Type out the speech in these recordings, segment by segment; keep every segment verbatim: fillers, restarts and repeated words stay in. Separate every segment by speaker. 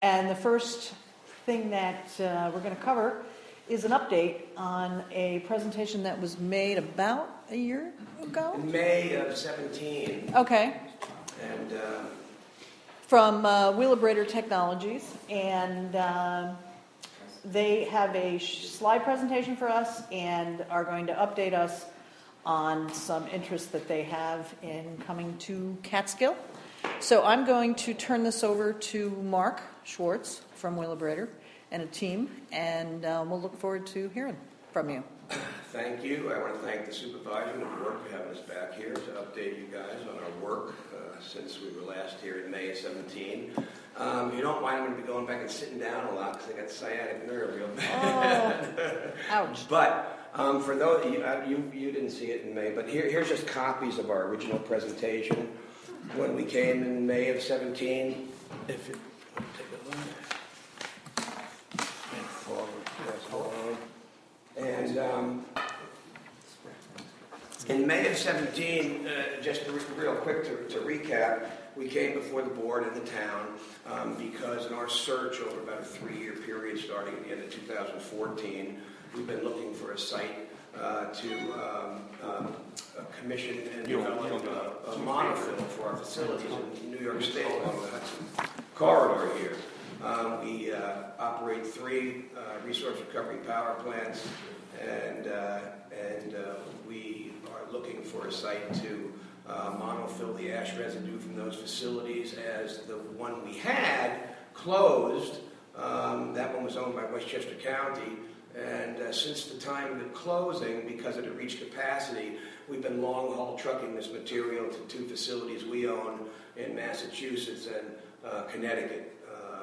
Speaker 1: And the first thing that uh, we're going to cover is an update on a presentation that was made about a year ago?
Speaker 2: In May of seventeen.
Speaker 1: Okay.
Speaker 2: And uh,
Speaker 1: from uh, Wheelabrator Technologies, and uh, they have a slide presentation for us and are going to update us on some interest that they have in coming to Catskill. So I'm going to turn this over to Mark Schwartz from Wheelabrator and a team, and uh, we'll look forward to hearing from you.
Speaker 2: Thank you. I want to thank the supervisor and the board for having us back here to update you guys on our work uh, since we were last here in May of seventeen. Um, if you don't mind, I'm going to be going back and sitting down a lot because I got sciatic nerve real bad.
Speaker 1: Oh, ouch.
Speaker 2: But um, for those, you, uh, you you didn't see it in May, but here, here's just copies of our original presentation when we came in May of seventeen. If you take a look. And forward, press along. And um, in May of seventeen, uh, just to, real quick to, to recap, we came before the board and the town um, because in our search over about a three-year period starting at the end of two thousand fourteen, we've been looking for a site uh, to um, um, commission and develop a, a monofill for our facilities in New York State along the Hudson corridor here. Um, we uh, operate three uh, resource recovery power plants, and uh, and uh, we are looking for a site to uh, monofill the ash residue from those facilities, as the one we had closed. Um, that one was owned by Westchester County, and uh, since the time of it closing, because it had reached capacity, we've been long-haul trucking this material to two facilities we own in Massachusetts and uh, Connecticut.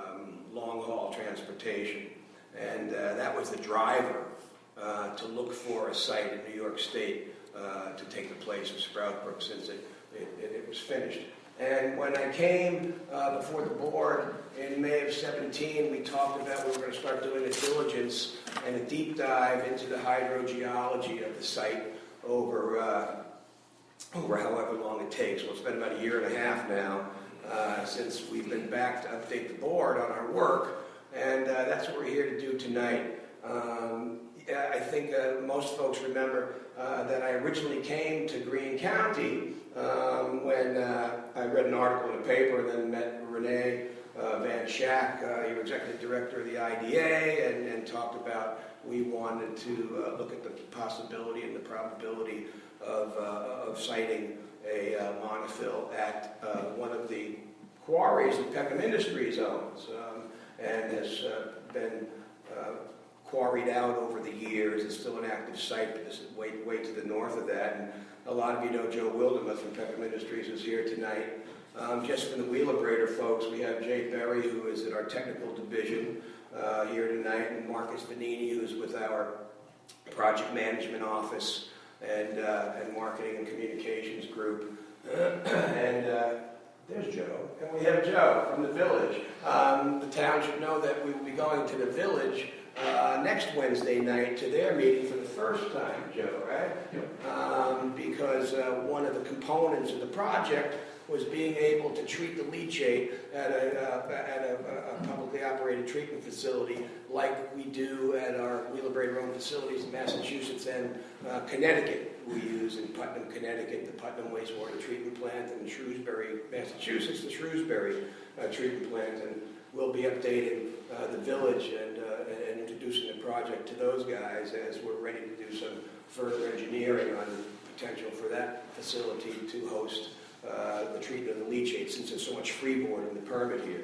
Speaker 2: Long-haul transportation, and uh, that was the driver uh, to look for a site in New York State uh, to take the place of Sprout Brook since it, it, it was finished. And when I came uh, before the board in May of seventeen, we talked about we were going to start doing a diligence and a deep dive into the hydrogeology of the site over, uh, over however long it takes. Well, it's been about a year and a half now. Uh, since we've been back to update the board on our work, and uh, that's what we're here to do tonight. Um, I think uh, most folks remember uh, that I originally came to Greene County um, when uh, I read an article in the paper and then met Renee uh, Van Schack, uh, your executive director of the I D A, and, and talked about we wanted to uh, look at the possibility and the probability of, uh, of siting a uh, monofill at uh, one of the quarries that Peckham Industries owns um, and has uh, been uh, quarried out over the years. It's still an active site, but it's way, way to the north of that. And a lot of you know Joe Wildermuth from Peckham Industries is here tonight. Um, just from the Wheelabrator folks, we have Jay Berry, who is in our technical division uh, here tonight, and Marcus Vanini, who's with our project management office and uh, and marketing and communications group. and uh, there's Joe. And we have Joe from the village. Um, the town should know that we will be going to the village uh, next Wednesday night to their meeting for the first time, Joe, right? Yep. Um, because uh, one of the components of the project was being able to treat the leachate at a, uh, at a, a publicly operated treatment facility like we do at our Wheelabrator-owned facilities in Massachusetts and uh, Connecticut. We use in Putnam, Connecticut, the Putnam Wastewater Treatment Plant, and in Shrewsbury, Massachusetts, the Shrewsbury uh, Treatment Plant. And we'll be updating uh, the village and, uh, and introducing the project to those guys as we're ready to do some further engineering on the potential for that facility to host Uh, the treatment of the leachate, since there's so much freeboard in the permit here.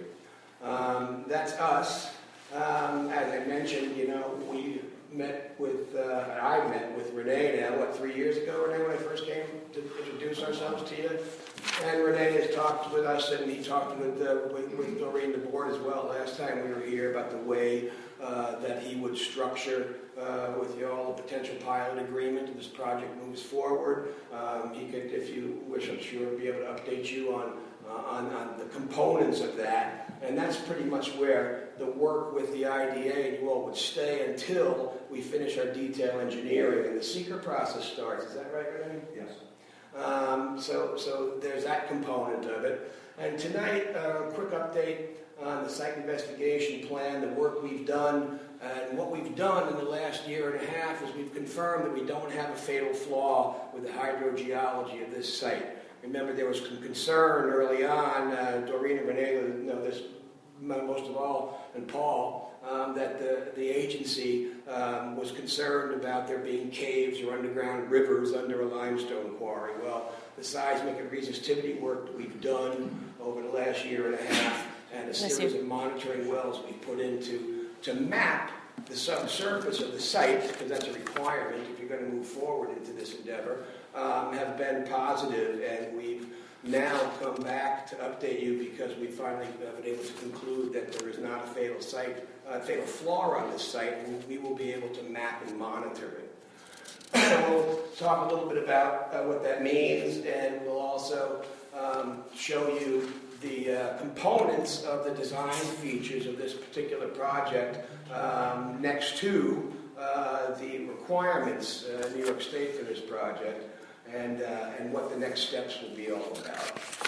Speaker 2: Um, that's us. Um, as I mentioned, you know, we met with, uh, I met with Renee now, what, three years ago, Renee, when I first came to introduce ourselves to you? And Renee has talked with us, and he talked with, uh, with, with Doreen, the board as well, last time we were here, about the way uh, that he would structure uh, with you all a potential pilot agreement if this project moves forward. Um, he could, if you wish, I'm sure, be able to update you on, uh, on, on the components of that. And that's pretty much where the work with the I D A and you all would stay until we finish our detail engineering and the seeker process starts. Is that right, Renee?
Speaker 3: Yes.
Speaker 2: Um, so, so there's that component of it. And tonight, a uh, quick update on the site investigation plan, the work we've done, and what we've done in the last year and a half is we've confirmed that we don't have a fatal flaw with the hydrogeology of this site. Remember, there was some concern early on, uh, Doreen and Renee know this most of all, and Paul, um, that the, the agency um, was concerned about there being caves or underground rivers under a limestone quarry. Well, the seismic and resistivity work that we've done over the last year and a half and a series of monitoring wells we put into to map the subsurface of the site, because that's a requirement if you're going to move forward into this endeavor, um, have been positive, and we've now come back to update you because we finally have been able to conclude that there is not a fatal site, uh, fatal flaw on this site, and we will be able to map and monitor it. We'll talk a little bit about uh, what that means, and we'll also um, show you the uh, components of the design features of this particular project um, next to uh, the requirements uh, in New York State for this project, and, uh, and what the next steps will be all about.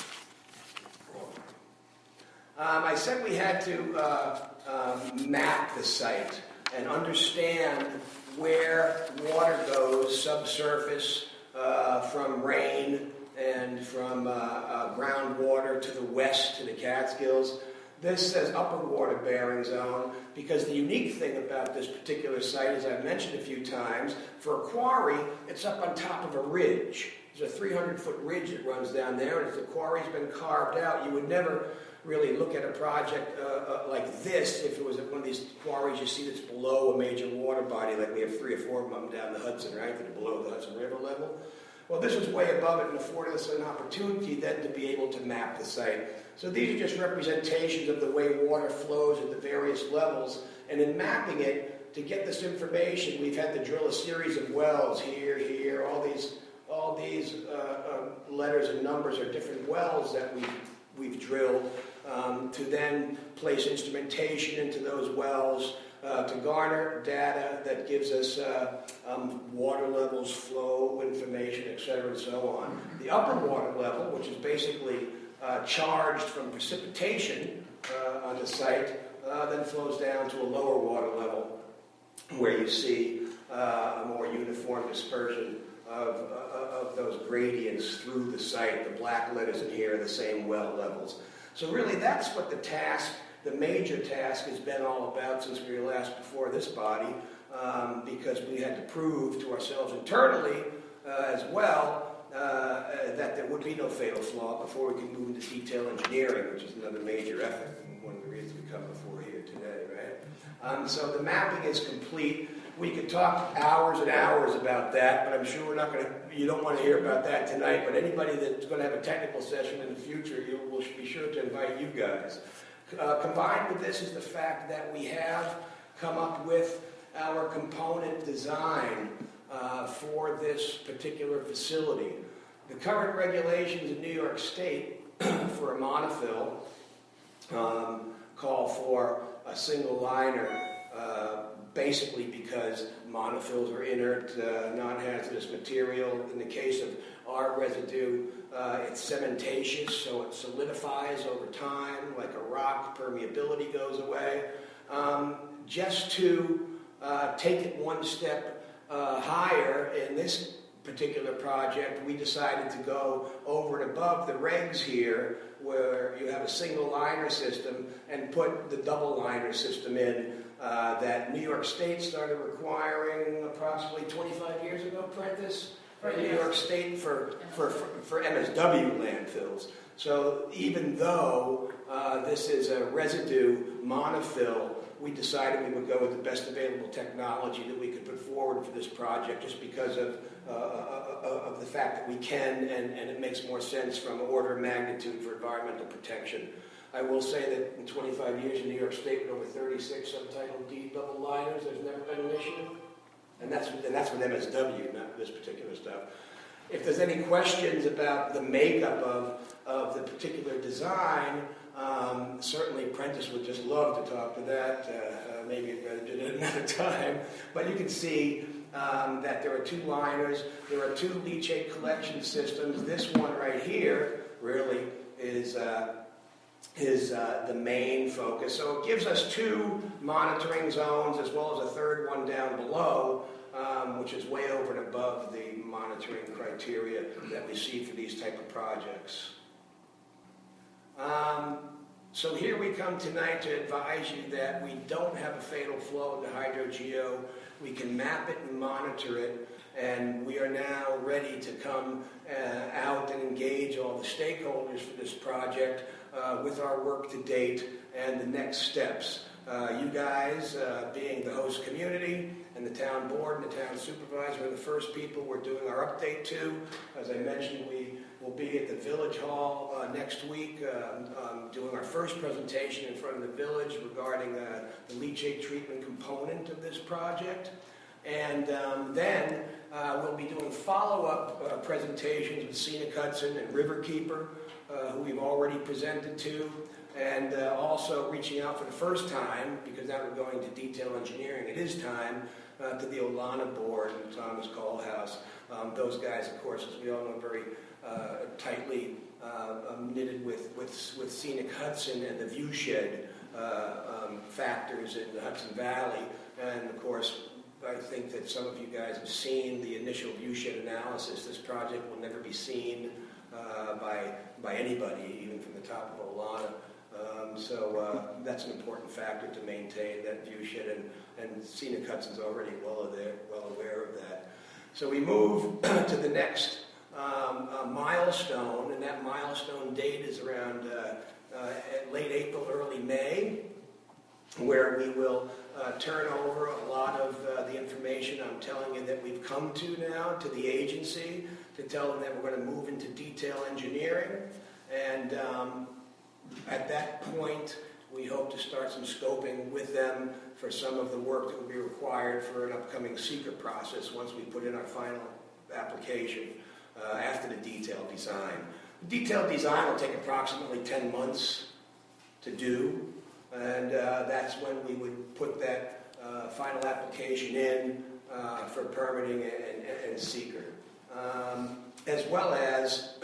Speaker 2: Um, I said we had to uh, um, map the site and understand where water goes subsurface uh, from rain and from uh, uh, groundwater to the west to the Catskills. This says upper water bearing zone because the unique thing about this particular site, as I've mentioned a few times, for a quarry, it's up on top of a ridge. There's a three hundred foot ridge that runs down there, and if the quarry's been carved out, you would never really look at a project uh, uh, like this if it was one of these quarries you see that's below a major water body, like we have three or four of them down the Hudson, right, that are below the Hudson River level. Well, this is way above it and afforded us an opportunity then to be able to map the site. So these are just representations of the way water flows at the various levels, and in mapping it, to get this information, we've had to drill a series of wells here, here, all these, all these uh, uh, letters and numbers are different wells that we've, we've drilled. Um, to then place instrumentation into those wells uh, to garner data that gives us uh, um, water levels, flow information, et cetera, and so on. The upper water level, which is basically uh, charged from precipitation uh, on the site, uh, then flows down to a lower water level where you see uh, a more uniform dispersion of, uh, of those gradients through the site. The black letters in here are the same well levels. So really, that's what the task, the major task, has been all about since we were last before this body, um, because we had to prove to ourselves internally uh, as well uh, that there would be no fatal flaw before we could move into detail engineering, which is another major effort, and one of the reasons we come before here today, right? Um, so the mapping is complete. We could talk hours and hours about that, but I'm sure we're not going to, you don't want to hear about that tonight, but anybody that's going to have a technical session in the future, you will be sure to invite you guys. Uh, combined with this is the fact that we have come up with our component design uh, for this particular facility. The current regulations in New York State for a monofill um, call for a single liner, uh, basically because monofills are inert, uh, non-hazardous material. In the case of our residue, uh, it's cementatious, so it solidifies over time like a rock. Permeability goes away. Um, just to uh, take it one step uh, higher in this particular project, we decided to go over and above the regs here, where you have a single liner system, and put the double liner system in uh, that New York State started requiring approximately twenty-five years ago, Prentice, in New York State for, for, for, for M S W landfills. So even though uh, this is a residue monofill, we decided we would go with the best available technology that we could put forward for this project, just because of, uh, uh, of the fact that we can, and, and it makes more sense from order of magnitude for environmental protection. I will say that in twenty-five years in New York State with over thirty-six Subtitle D double liners, there's never been an issue. And that's, and that's with M S W, not this particular stuff. If there's any questions about the makeup of, of the particular design, um, certainly Prentice would just love to talk to that. Uh, uh, maybe I'd rather do it another time. But you can see um, that there are two liners. There are two leachate collection systems. This one right here really is uh, is uh, the main focus. So it gives us two monitoring zones as well as a third one down below, um, which is way over and above the monitoring criteria that we see for these type of projects. Um, so here we come tonight to advise you that we don't have a fatal flow into hydrogeo. We can map it and monitor it, and we are now ready to come uh, out and engage all the stakeholders for this project uh, with our work to date and the next steps. Uh, you guys, uh, being the host community and the town board and the town supervisor, are the first people we're doing our update to. As I mentioned, we will be at the Village Hall uh, next week um, um, doing our first presentation in front of the village regarding uh, the leachate treatment component of this project. And um, then uh, we'll be doing follow-up uh, presentations with Scenic Hudson and Riverkeeper, uh, who we've already presented to, and uh, also reaching out for the first time, because now we're going to detail engineering, it is time, uh, to the Olana board and Thomas Callhouse. Um, those guys, of course, as we all know, very uh, tightly uh, um, knitted with, with, with Scenic Hudson and the viewshed uh, um, factors in the Hudson Valley. And of course, I think that some of you guys have seen the initial viewshed analysis. This project will never be seen uh, by, by anybody, even from the top of Olana. Um, so uh, that's an important factor to maintain that viewshed, and, and Scenic Hudson's already well aware, well aware of that. So we move to the next um, uh, milestone, and that milestone date is around uh, uh, late April, early May, where we will uh, turn over a lot of uh, the information I'm telling you that we've come to now to the agency to tell them that we're going to move into detail engineering. And um, at that point, we hope to start some scoping with them for some of the work that will be required for an upcoming seeker process once we put in our final application uh, after the detailed design. The detailed design will take approximately ten months to do, and uh, that's when we would put that uh, final application in uh, for permitting and, and, and seeker. Um, as well as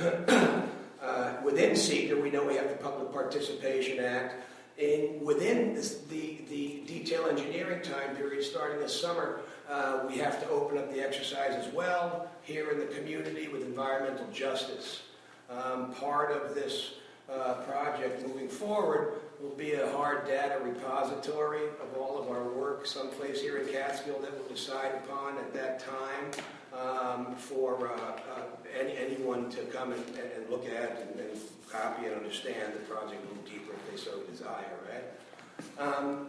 Speaker 2: uh, within seeker, we know we have the Public Participation Act. In, within this, the, the detail engineering time period starting this summer, uh, we have to open up the exercise as well here in the community with environmental justice. Um, part of this uh, project moving forward will be a hard data repository of all of our work, someplace here in Catskill that we'll decide upon at that time um, for uh, uh, any, anyone to come and, and look at and, and copy and understand the project a little deeper if they so desire, right? Um,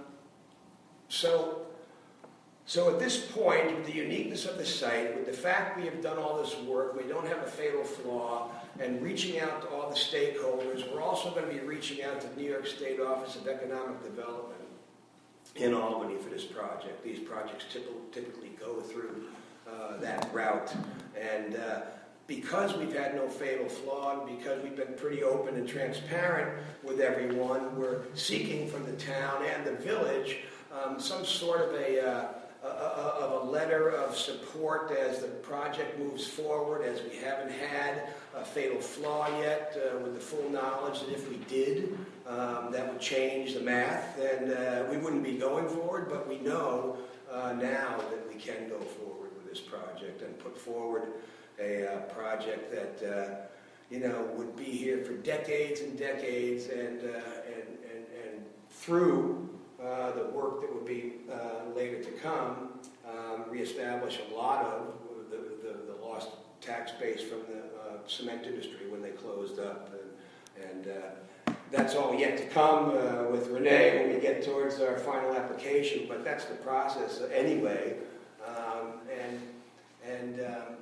Speaker 2: so, so at this point, with the uniqueness of the site, with the fact we have done all this work, we don't have a fatal flaw, and reaching out to all the stakeholders, we're also going to be reaching out to the New York State Office of Economic Development in Albany for this project. These projects typically go through uh, that route. And uh, because we've had no fatal flaw, and because we've been pretty open and transparent with everyone, we're seeking from the town and the village um, some sort of a, uh, a, a, of a letter of support as the project moves forward, as we haven't had a fatal flaw yet, uh, with the full knowledge that if we did, um, that would change the math, and uh, we wouldn't be going forward, but we know uh, now that we can go forward with this project and put forward a uh, project that, uh, you know, would be here for decades and decades, and, uh, and, and, and through uh, the work that would be uh, later to come, um, reestablish a lot of the, the, the lost tax base from the uh, cement industry when they closed up. And, and uh, that's all yet to come uh, with Renee when we get towards our final application, but that's the process anyway. Um, and and um,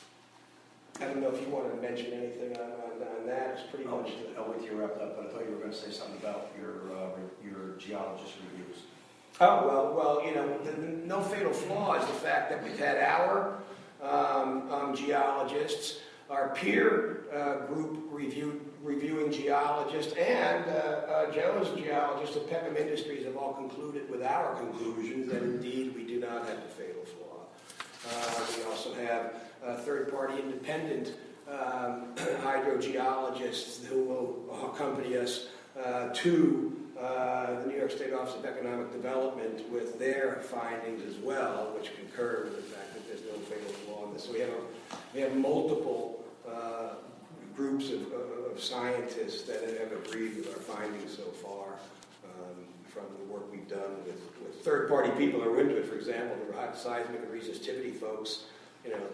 Speaker 2: I don't know if you wanted to mention anything on, on, on that. It's pretty
Speaker 3: I'll,
Speaker 2: much.
Speaker 3: I'll wait till you wrapped up, but I thought you were going to say something about your uh, your geologist reviews.
Speaker 2: Oh, well, well, you know, the, the, no fatal flaw is the fact that we've had our um, um, geologists, our peer uh, group reviewed, reviewing geologists, and uh, uh, Joe's geologists at Peckham Industries have all concluded with our conclusions that indeed we do not have a fatal flaw. Uh, we also have uh, third-party independent um, hydrogeologists who will accompany us uh, to uh, the New York State Office of Economic Development with their findings as well, which concur with the fact that there's no fatal flaw in this. So we have, a, we have multiple uh, groups of, of, of scientists that have agreed with our findings so far um, from the work we've done with, with third-party people who are into it. For example, the hot seismic and resistivity folks, you know,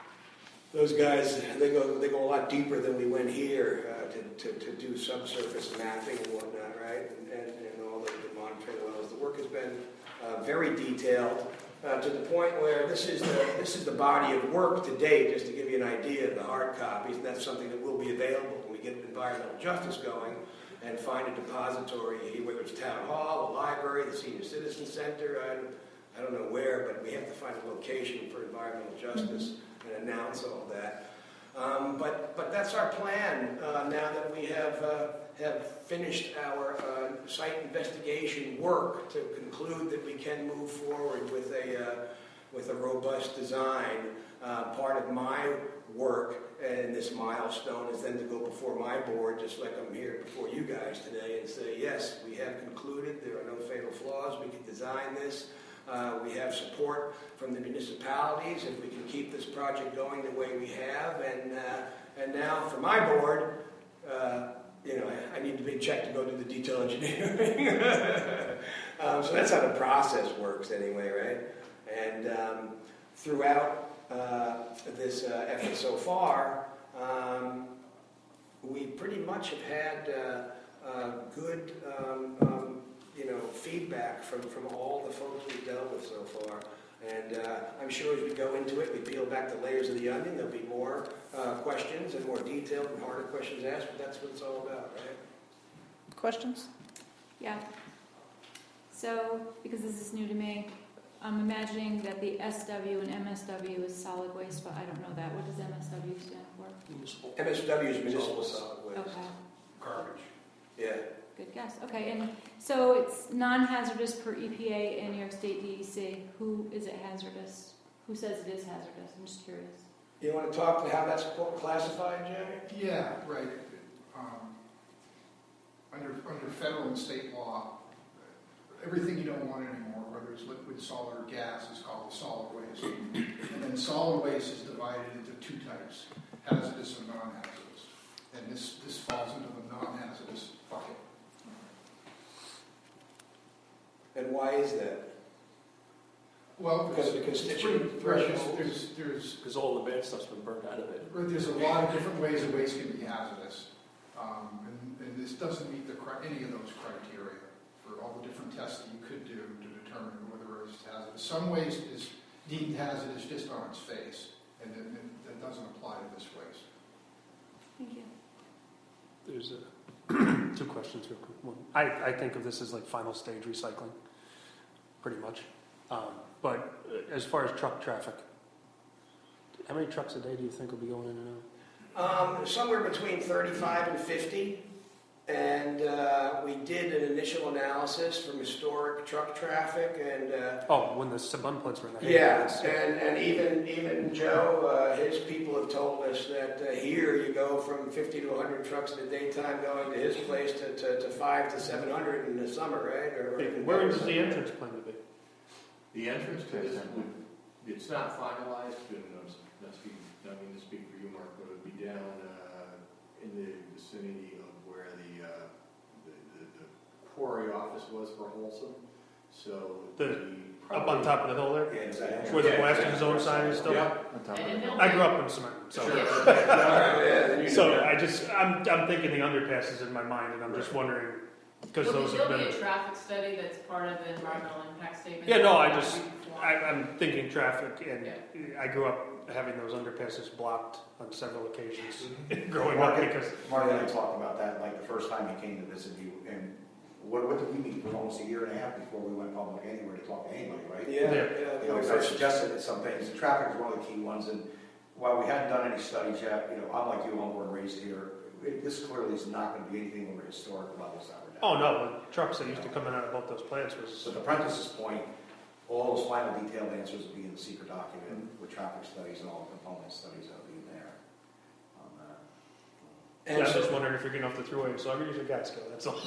Speaker 2: those guys, they go they go a lot deeper than we went here uh, to, to, to do subsurface mapping and whatnot, right? And, and, and all the, the monitoring wells. The work has been uh, very detailed uh, to the point where this is the this is the body of work to date. Just to give you an idea of the hard copies, and that's something that will be available when we get environmental justice going and find a depository, whether it's town hall, a library, the senior citizen center. I, I don't know where, but we have to find a location for environmental justice. And announce all that, um, but but that's our plan uh, now that we have uh, have finished our uh, site investigation work to conclude that we can move forward with a uh, with a robust design. Uh, part of my work and this milestone is then to go before my board, just like I'm here before you guys today, and say yes, we have concluded there are no fatal flaws. We can design this. Uh, we have support from the municipalities if we can keep this project going the way we have. And uh, and now for my board, uh, you know, I, I need the big check to go do the detail engineering. um, so that's how the process works anyway, right? And um, throughout uh, this uh, effort so far, um, we pretty much have had uh, uh, good um, um, you know, feedback from, from all the folks we've dealt with so far. And uh, I'm sure as we go into it, we peel back the layers of the onion, there'll be more uh, questions and more detailed and harder questions asked, but that's what it's all about, right?
Speaker 1: Questions?
Speaker 4: Yeah. So, because this is new to me, I'm imagining that the S W and M S W is solid waste, but I don't know that. What does M S W stand for?
Speaker 3: Municipal.
Speaker 2: M S W is municipal solid waste.
Speaker 4: Okay.
Speaker 3: Garbage.
Speaker 2: Yeah.
Speaker 4: Good guess. Okay, and so it's non-hazardous per E P A and New York State D E C. Who is it hazardous? Who says it is hazardous? I'm just curious.
Speaker 2: You want to talk to how that's classified, Jerry?
Speaker 5: Yeah, right. Um, under under federal and state law, everything you don't want anymore, whether it's liquid, solid, or gas, is called solid waste. And then solid waste is divided into two types: hazardous and non-hazardous. And this this falls into the non-hazardous bucket.
Speaker 2: And why is that?
Speaker 5: Well,
Speaker 2: Because of the
Speaker 5: it's
Speaker 2: constituent
Speaker 5: pretty-
Speaker 2: thresholds?
Speaker 5: There's there's
Speaker 3: Because all the bad stuff's been burned out of it.
Speaker 5: there's a lot of different ways a waste can be hazardous, um, and, and this doesn't meet the cri- any of those criteria for all the different tests that you could do to determine whether it's hazardous. Some waste is deemed hazardous just on its face, and that, that doesn't apply to this waste.
Speaker 4: Thank you.
Speaker 6: There's a, two questions real quick. One, I, I think of this as like final stage recycling, pretty much. Um, but as far as truck traffic, how many trucks a day do you think will be going in and out?
Speaker 2: Um, somewhere between thirty-five and fifty. And uh, we did an initial analysis from historic truck traffic, and uh,
Speaker 6: Oh, when the Sabun plants were in the
Speaker 2: yeah,
Speaker 6: Hayes.
Speaker 2: and, and even even Joe, uh, his people have told us that uh, here you go from fifty to one hundred trucks in the daytime going to his place to, to, to five to seven hundred in the summer, right? Or, or even
Speaker 6: Where
Speaker 2: better.
Speaker 6: is the entrance plan to be?
Speaker 7: The entrance to this would, it's not finalized, and I'm not speaking, not mean to speak for you, Mark, but it would be down uh, in the vicinity of where the, uh, the, the, the quarry office was for Holsom. So
Speaker 6: The-
Speaker 7: the
Speaker 6: Up on top of the hill there?
Speaker 2: Yeah, exactly.
Speaker 6: Where the
Speaker 7: Yeah,
Speaker 6: blasting
Speaker 7: yeah.
Speaker 6: zone sign is still?
Speaker 7: Yeah, on top of the hill.
Speaker 6: I grew up in cement, so.
Speaker 2: Sure. All right, yeah, then you
Speaker 6: So
Speaker 2: know.
Speaker 6: I just, I'm, I'm thinking the underpasses in my mind, and I'm just wondering, because
Speaker 8: There'll
Speaker 6: those
Speaker 8: be,
Speaker 6: have
Speaker 8: there'll
Speaker 6: been.
Speaker 8: be a traffic study that's part of the environmental impact statement.
Speaker 6: Yeah, no, I
Speaker 8: That
Speaker 6: just-
Speaker 8: we perform.
Speaker 6: I, I'm thinking traffic, and I grew up having those underpasses blocked on several occasions growing up because.
Speaker 3: Mark and I talked about that, like the first time he came to visit you, and what, what did we meet for almost a year and a half before we went public anywhere to talk to anybody, right?
Speaker 2: Yeah,
Speaker 6: Yeah.
Speaker 2: yeah.
Speaker 3: You know, so I suggested that some things, the traffic is one of the key ones, and while we hadn't done any studies yet, you know, I'm like you, I'm born and raised here, it, this clearly is not going to be anything over historic levels that we're down.
Speaker 6: Oh, no, the trucks that used to come in and out of both those plants was.
Speaker 3: So to Prentice's point, all those final detailed answers will be in the secret document with traffic studies and all the component studies that will be in there on that.
Speaker 2: And
Speaker 6: Yeah, I'm
Speaker 2: so-
Speaker 6: just wondering if you're getting off the thruway, so every use your gas go, that's all.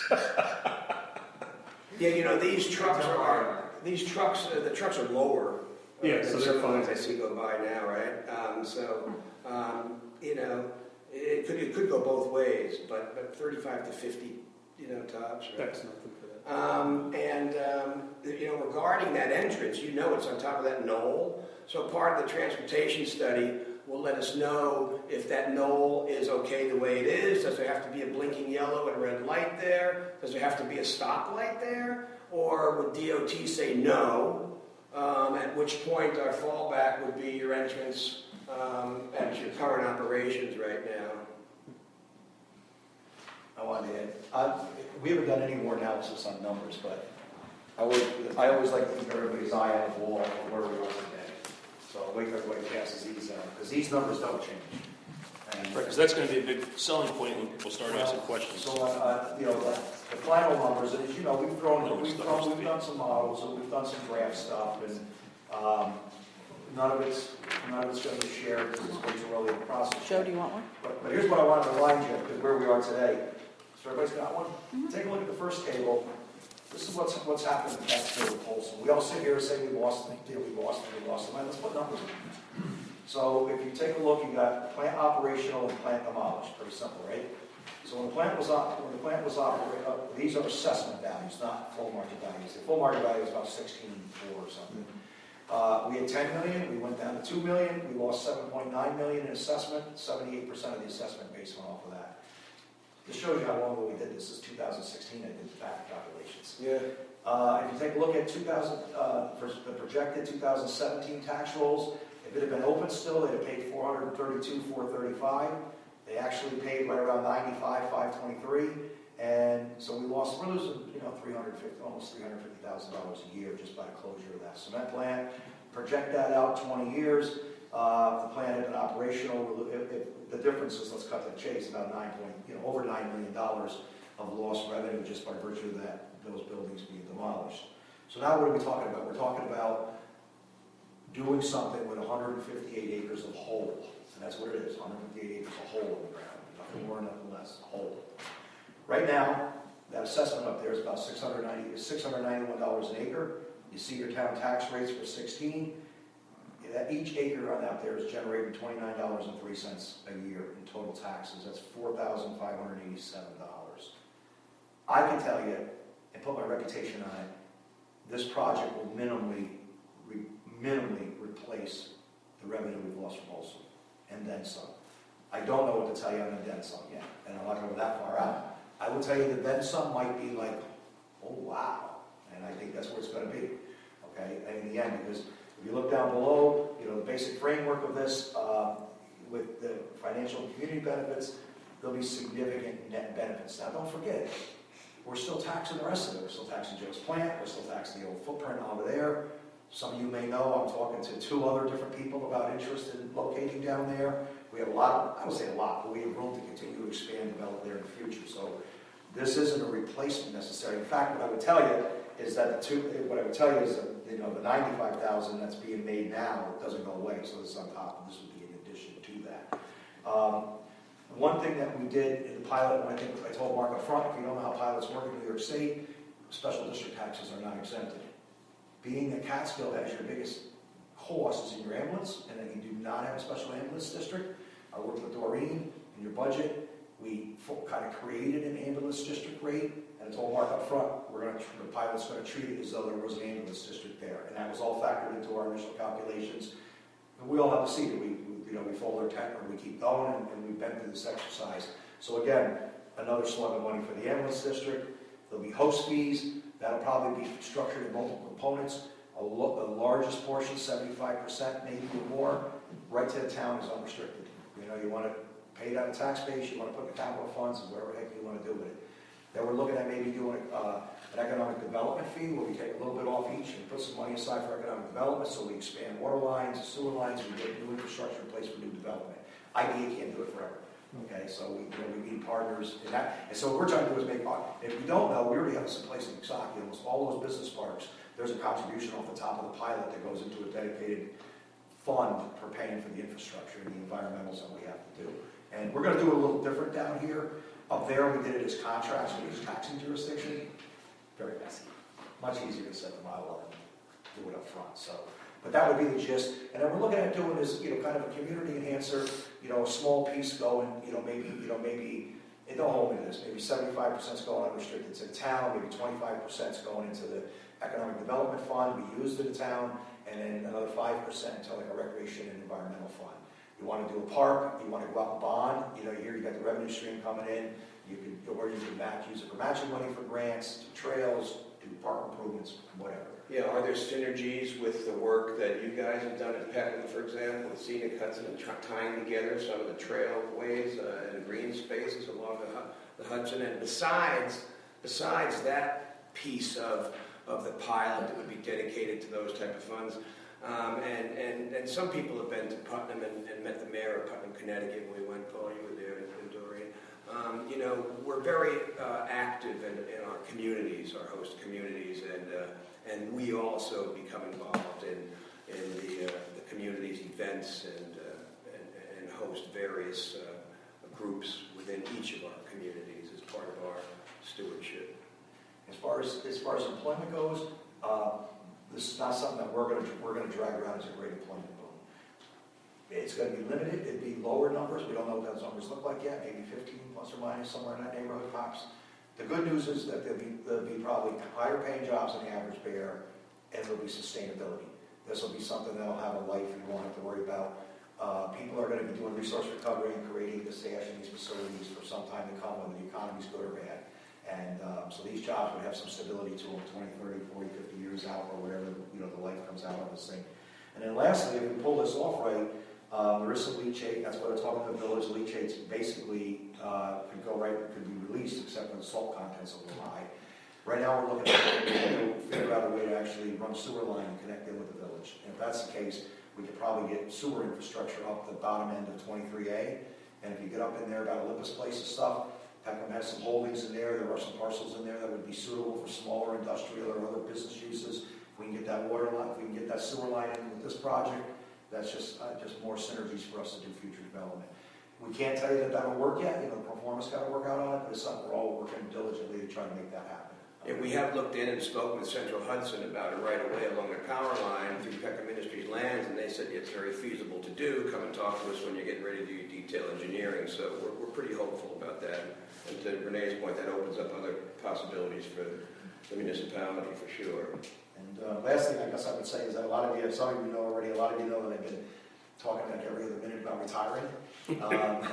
Speaker 2: Yeah, you know, these trucks are, these trucks, uh, the trucks are lower. uh,
Speaker 6: Yeah,
Speaker 2: than
Speaker 6: so
Speaker 2: some
Speaker 6: they're
Speaker 2: of the ones
Speaker 6: fine.
Speaker 2: I see go by now, right? Um, so, um, you know, it could, it could go both ways, but, but thirty-five to fifty, you know, tops, right?
Speaker 6: That's nothing for that.
Speaker 2: Um, and, um, you know, regarding that entrance, you know it's on top of that knoll. So part of the transportation study will let us know if that knoll is okay the way it is. Does there have to be a blinking yellow and red light there? Does there have to be a stoplight there? Or would D O T say no? Um, at which point our fallback would be your entrance um, at your current operations right now.
Speaker 3: I wanted to add, uh, we haven't done any more analysis on numbers, but I always, I always like to keep everybody's eye on the ball of where we are today. So I'll wait till everybody passes these out, because these numbers don't change. And-
Speaker 9: Right, because that's going to be a big selling point when people start asking questions.
Speaker 3: So, uh, you know, the the final numbers, and as you know, we've thrown, we've thrown, we've done some models, and we've done some draft stuff, and um, none of it's, none of it's going to be shared, because it's way too early in the process.
Speaker 1: Joe, do you want one?
Speaker 3: But, but here's what I want to remind you, because where we are today. So everybody's got one? Take a look at the first table. This is what's, what's happened in Catskill and Polson. We all sit here and say we lost the deal, we lost it, we lost it. Let's put numbers in. So if you take a look, you got plant operational and plant demolished. Pretty simple, right? So when the plant was op, when the plant was operating, uh, these are assessment values, not full market values. The full market value is about sixteen four or something. Uh, we had ten million, we went down to two million, we lost seven point nine million in assessment. seventy-eight percent of the assessment base went off of that. This shows you how long ago we did this. This is two thousand sixteen, I did the back calculations.
Speaker 2: Yeah.
Speaker 3: Uh, if you take a look at two thousand, uh, for the projected two thousand seventeen tax rolls, if it had been open still, they'd have paid four hundred thirty-two thousand four hundred thirty-five. They actually paid right around ninety-five thousand five hundred twenty-three, and so we lost, we're losing, you know, three hundred fifty, almost three hundred fifty thousand dollars a year just by the closure of that cement plant. Project that out twenty years. Uh, if the plant had been operational, if, if the difference is, let's cut to the chase, about nine point, you know, over nine million dollars of lost revenue just by virtue of that, those buildings being demolished. So now what are we talking about? We're talking about doing something with one hundred fifty-eight acres of hole. And that's what it is, one hundred fifty-eight acres of hole in the ground. Nothing more, nothing less, hole. Right now, that assessment up there is about six hundred ninety, six hundred ninety-one dollars an acre. You see your town tax rates for sixteen. That each acre on out there is generating twenty-nine dollars and three cents a year in total taxes. That's four thousand five hundred eighty-seven dollars. I can tell you, and put my reputation on it, this project will minimally, re, minimally replace the revenue we've lost from Olson, and then some. I don't know what to tell you on the then some yet, and I'm not going to go that far out. I will tell you that then some might be like, oh wow, and I think that's where it's going to be, okay, and in the end, because if you look down below, you know, the basic framework of this, uh, with the financial and community benefits, there'll be significant net benefits. Now, don't forget, we're still taxing the rest of it. We're still taxing Joe's plant. We're still taxing the old footprint over there. Some of you may know I'm talking to two other different people about interest in locating down there. We have a lot, of, I would say a lot, but we have room to continue to expand and develop there in the future. So this isn't a replacement necessarily. In fact, what I would tell you is that the two, what I would tell you is that, you know, the ninety-five thousand that's being made now doesn't go away, so this is on top, this would be in addition to that. Um, one thing that we did in the pilot, and I think I told Mark up front, if you don't know how pilots work in New York State, special district taxes are not exempted. Being that Catskill has your biggest cost is in your ambulance, and that you do not have a special ambulance district, I worked with Doreen in your budget. We kind of created an ambulance district rate, and I told Mark up front, we're going to, the pilot's going to treat it as though there was an ambulance district there, and that was all factored into our initial calculations. And we all have to see that we, we you know, we fold our tent or we keep going, and, and we've been through this exercise. So again, another slug of money for the ambulance district. There'll be host fees. That'll probably be structured in multiple components. A lo the largest portion, seventy-five percent, maybe more, right to the town is unrestricted. You know, you want to pay it out of tax base, you want to put the capital funds, and whatever the heck you want to do with it. Then we're looking at maybe doing uh, an economic development fee where we take a little bit off each and put some money aside for economic development, so we expand water lines, sewer lines, and we get new infrastructure in place for new development. I D A can't do it forever. Okay, so we, you know, we need partners in that. And so what we're trying to do is make, if you don't know, we already have this in place in Coxsackie, almost all those business parks, there's a contribution off the top of the pilot that goes into a dedicated fund for paying for the infrastructure and the environmentals that we have to do. And we're gonna do it a little different down here. Up there, we did it as contracts, we use taxing jurisdiction. Very messy. Much easier to set the model up and do it up front, so. But that would be the gist. And then we're looking at doing this, you know, kind of a community enhancer, you know, a small piece going, you know, maybe, you know, maybe, and don't hold me to this, maybe seventy-five percent is going unrestricted to the town, maybe twenty-five percent is going into the economic development fund, we use in the town, and then another five percent into like a recreation and environmental fund. You want to do a park, you want to go out and bond, you know, here you got the revenue stream coming in, you can, or you can match, use it for matching money for grants, do trails, do park improvements, whatever.
Speaker 2: Yeah, are there synergies with the work that you guys have done at Peckham, for example, with Scenic Hudson and try- tying together some of the trailways uh, and green spaces along the, Hu- the Hudson? And besides, besides that piece of, of the pilot that would be dedicated to those type of funds, um, and, and, and some people have been to Putnam and, and met the mayor of Putnam, Connecticut when we went, Paul, you were there, and, and Doreen. Um, you know, we're very uh, active in, in our communities, our host communities, and uh, and we also become involved in in the, uh, the community's events and, uh, and and host various uh, groups within each of our communities as part of our stewardship.
Speaker 3: As far as as far as employment goes, uh, this is not something that we're going to we're going to drag around as a great employment boom. It's going to be limited. It'd be lower numbers. We don't know what those numbers look like yet. Maybe fifteen plus or minus, somewhere in that neighborhood, tops. The good news is that there'll be, there'll be probably higher paying jobs than the average bear, and there'll be sustainability. This will be something that'll have a life you won't have to worry about. Uh, people are going to be doing resource recovery and creating the stash in these facilities for some time to come, whether the economy's good or bad. And um, so these jobs would have some stability to them twenty, thirty, forty, fifty years out, or whatever, you know, the life comes out of this thing. And then lastly, if we pull this off right, um, there is some leachate. That's what it's talking about. The village leachates basically uh, could go right, could be released, except for the salt content's a little high. Right now, we're looking at figure out a way to actually run a sewer line and connect in with the village. And if that's the case, we could probably get sewer infrastructure up the bottom end of twenty-three A. And if you get up in there about Olympus Place and stuff, Peckham has some holdings in there. There are some parcels in there that would be suitable for smaller industrial or other business uses. If we can get that water line, if we can get that sewer line in with this project, that's just uh, just more synergies for us to do future development. We can't tell you that that'll work yet. You know, the performance got to work out on it, but it's something we're all working diligently to try to make that happen.
Speaker 2: And we have looked in and spoken with Central Hudson about it right away along the power line through Peckham Industries lands, and they said it's very feasible to do. Come and talk to us when you're getting ready to do your detail engineering. So we're, we're pretty hopeful about that. And to Renee's point, that opens up other possibilities for the municipality for sure.
Speaker 3: And uh, last thing I guess I would say is that a lot of you, some of you know already, a lot of you know that I've been talking like every other minute about retiring. Um,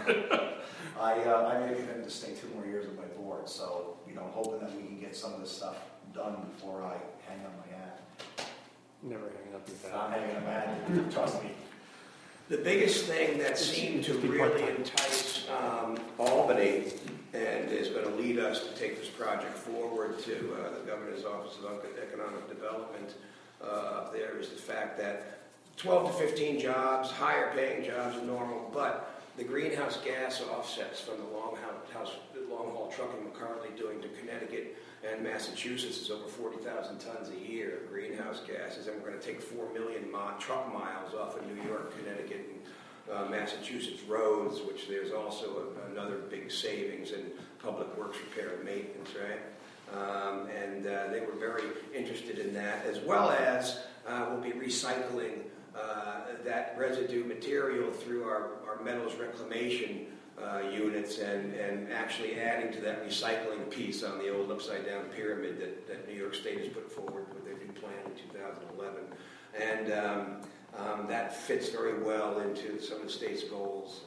Speaker 3: I, uh, I made a commitment to stay two more years on my board, so, you know, hoping that we can get some of this stuff done before I hang on my hat.
Speaker 6: Never hanging up your
Speaker 3: I'm
Speaker 6: hat.
Speaker 3: hanging on my hat, trust me.
Speaker 2: The biggest thing that seemed to really entice um, Albany and is going to lead us to take this project forward to uh, the Governor's Office of Economic Development uh, up there is the fact that twelve to fifteen jobs, higher paying jobs than normal, but the greenhouse gas offsets from the long house, long haul trucking we're currently doing to Connecticut and Massachusetts is over forty thousand tons a year of greenhouse gases, and we're going to take four million mi- truck miles off of New York, Connecticut, and uh, Massachusetts roads, which there's also a, another big savings in public works repair and maintenance, right? Um, and uh, they were very interested in that, as well as uh, we'll be recycling uh, that residue material through our, our metals reclamation uh, units and, and actually adding to that recycling piece on the old upside-down pyramid that, that New York State has put forward with their new plan in two thousand eleven. And um, um, that fits very well into some of the state's goals.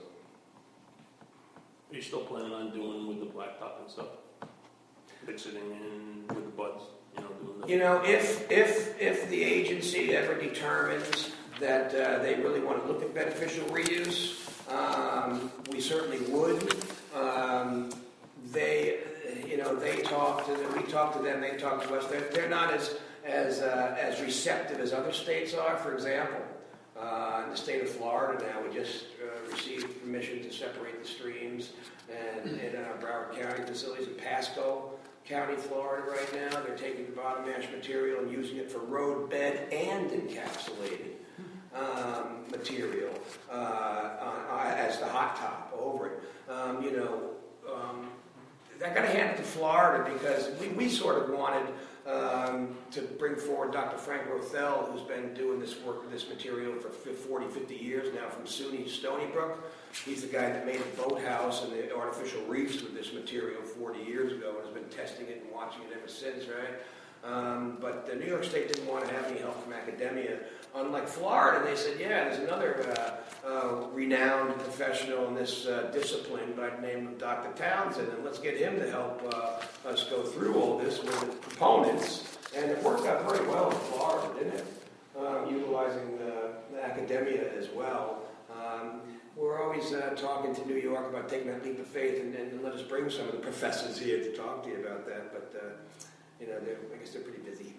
Speaker 9: Are you still planning on doing with the blacktop and stuff? Mixing in with the buds, you know, doing the...
Speaker 2: You know, if if if the agency ever determines that uh, they really want to look at beneficial reuse, um, we certainly would. Um, they, you know, they talk to them, we talk to them, they talk to us. They're, they're not as as uh, as receptive as other states are. For example, uh, in the state of Florida now, we just uh, received permission to separate the streams, and in our Broward County facilities in Pasco County, Florida, right now, they're taking the bottom ash material and using it for road bed and encapsulated. um, material uh, uh, as the hot top over it. Um, you know, um, I got to hand it to Florida because we, we sort of wanted um, to bring forward Doctor Frank Rothel, who's been doing this work with this material for forty, fifty years now from SUNY Stony Brook. He's the guy that made the boathouse and the artificial reefs with this material forty years ago and has been testing it and watching it ever since, right? Um, but the New York State didn't want to have any help from academia. Unlike Florida, they said, yeah, there's another uh, uh, renowned professional in this uh, discipline by the name of Doctor Townsend, and let's get him to help uh, us go through all this with the proponents. And it worked out very well in Florida, didn't it? Um, utilizing the, the academia as well. Um, we're always uh, talking to New York about taking that leap of faith, and, and let us bring some of the professors here to talk to you about that. But uh, you know, they're, I guess they're pretty busy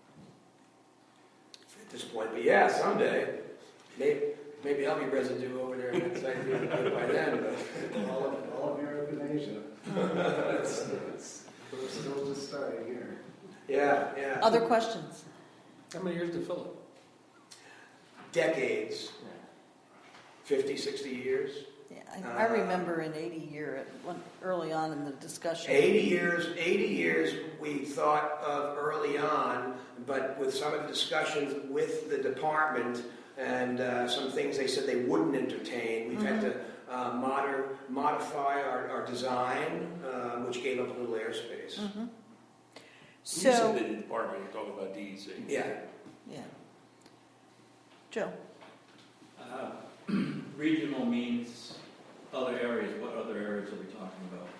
Speaker 2: at this point. But yeah, someday, maybe, maybe I'll be residue over there in that site by then. But
Speaker 3: All of, all of Europe and Asia. it's, it's, we're still just starting here.
Speaker 2: yeah, yeah.
Speaker 1: Other questions?
Speaker 9: How many years to fill it?
Speaker 2: Decades. fifty, sixty years.
Speaker 1: Yeah, I, I remember in eighty year, at one, early on in the discussion.
Speaker 2: eighty years, eighty years we thought of early on, but with some of the discussions with the department and uh, some things they said they wouldn't entertain, we've had to uh, moder- modify our, our design, uh, which gave up a little airspace.
Speaker 1: Mm-hmm.
Speaker 9: You
Speaker 1: So,
Speaker 9: said the department, you're talking about D E C.
Speaker 2: Yeah.
Speaker 1: yeah. Joe?
Speaker 10: Uh, Regional means other areas. What other areas are we talking about?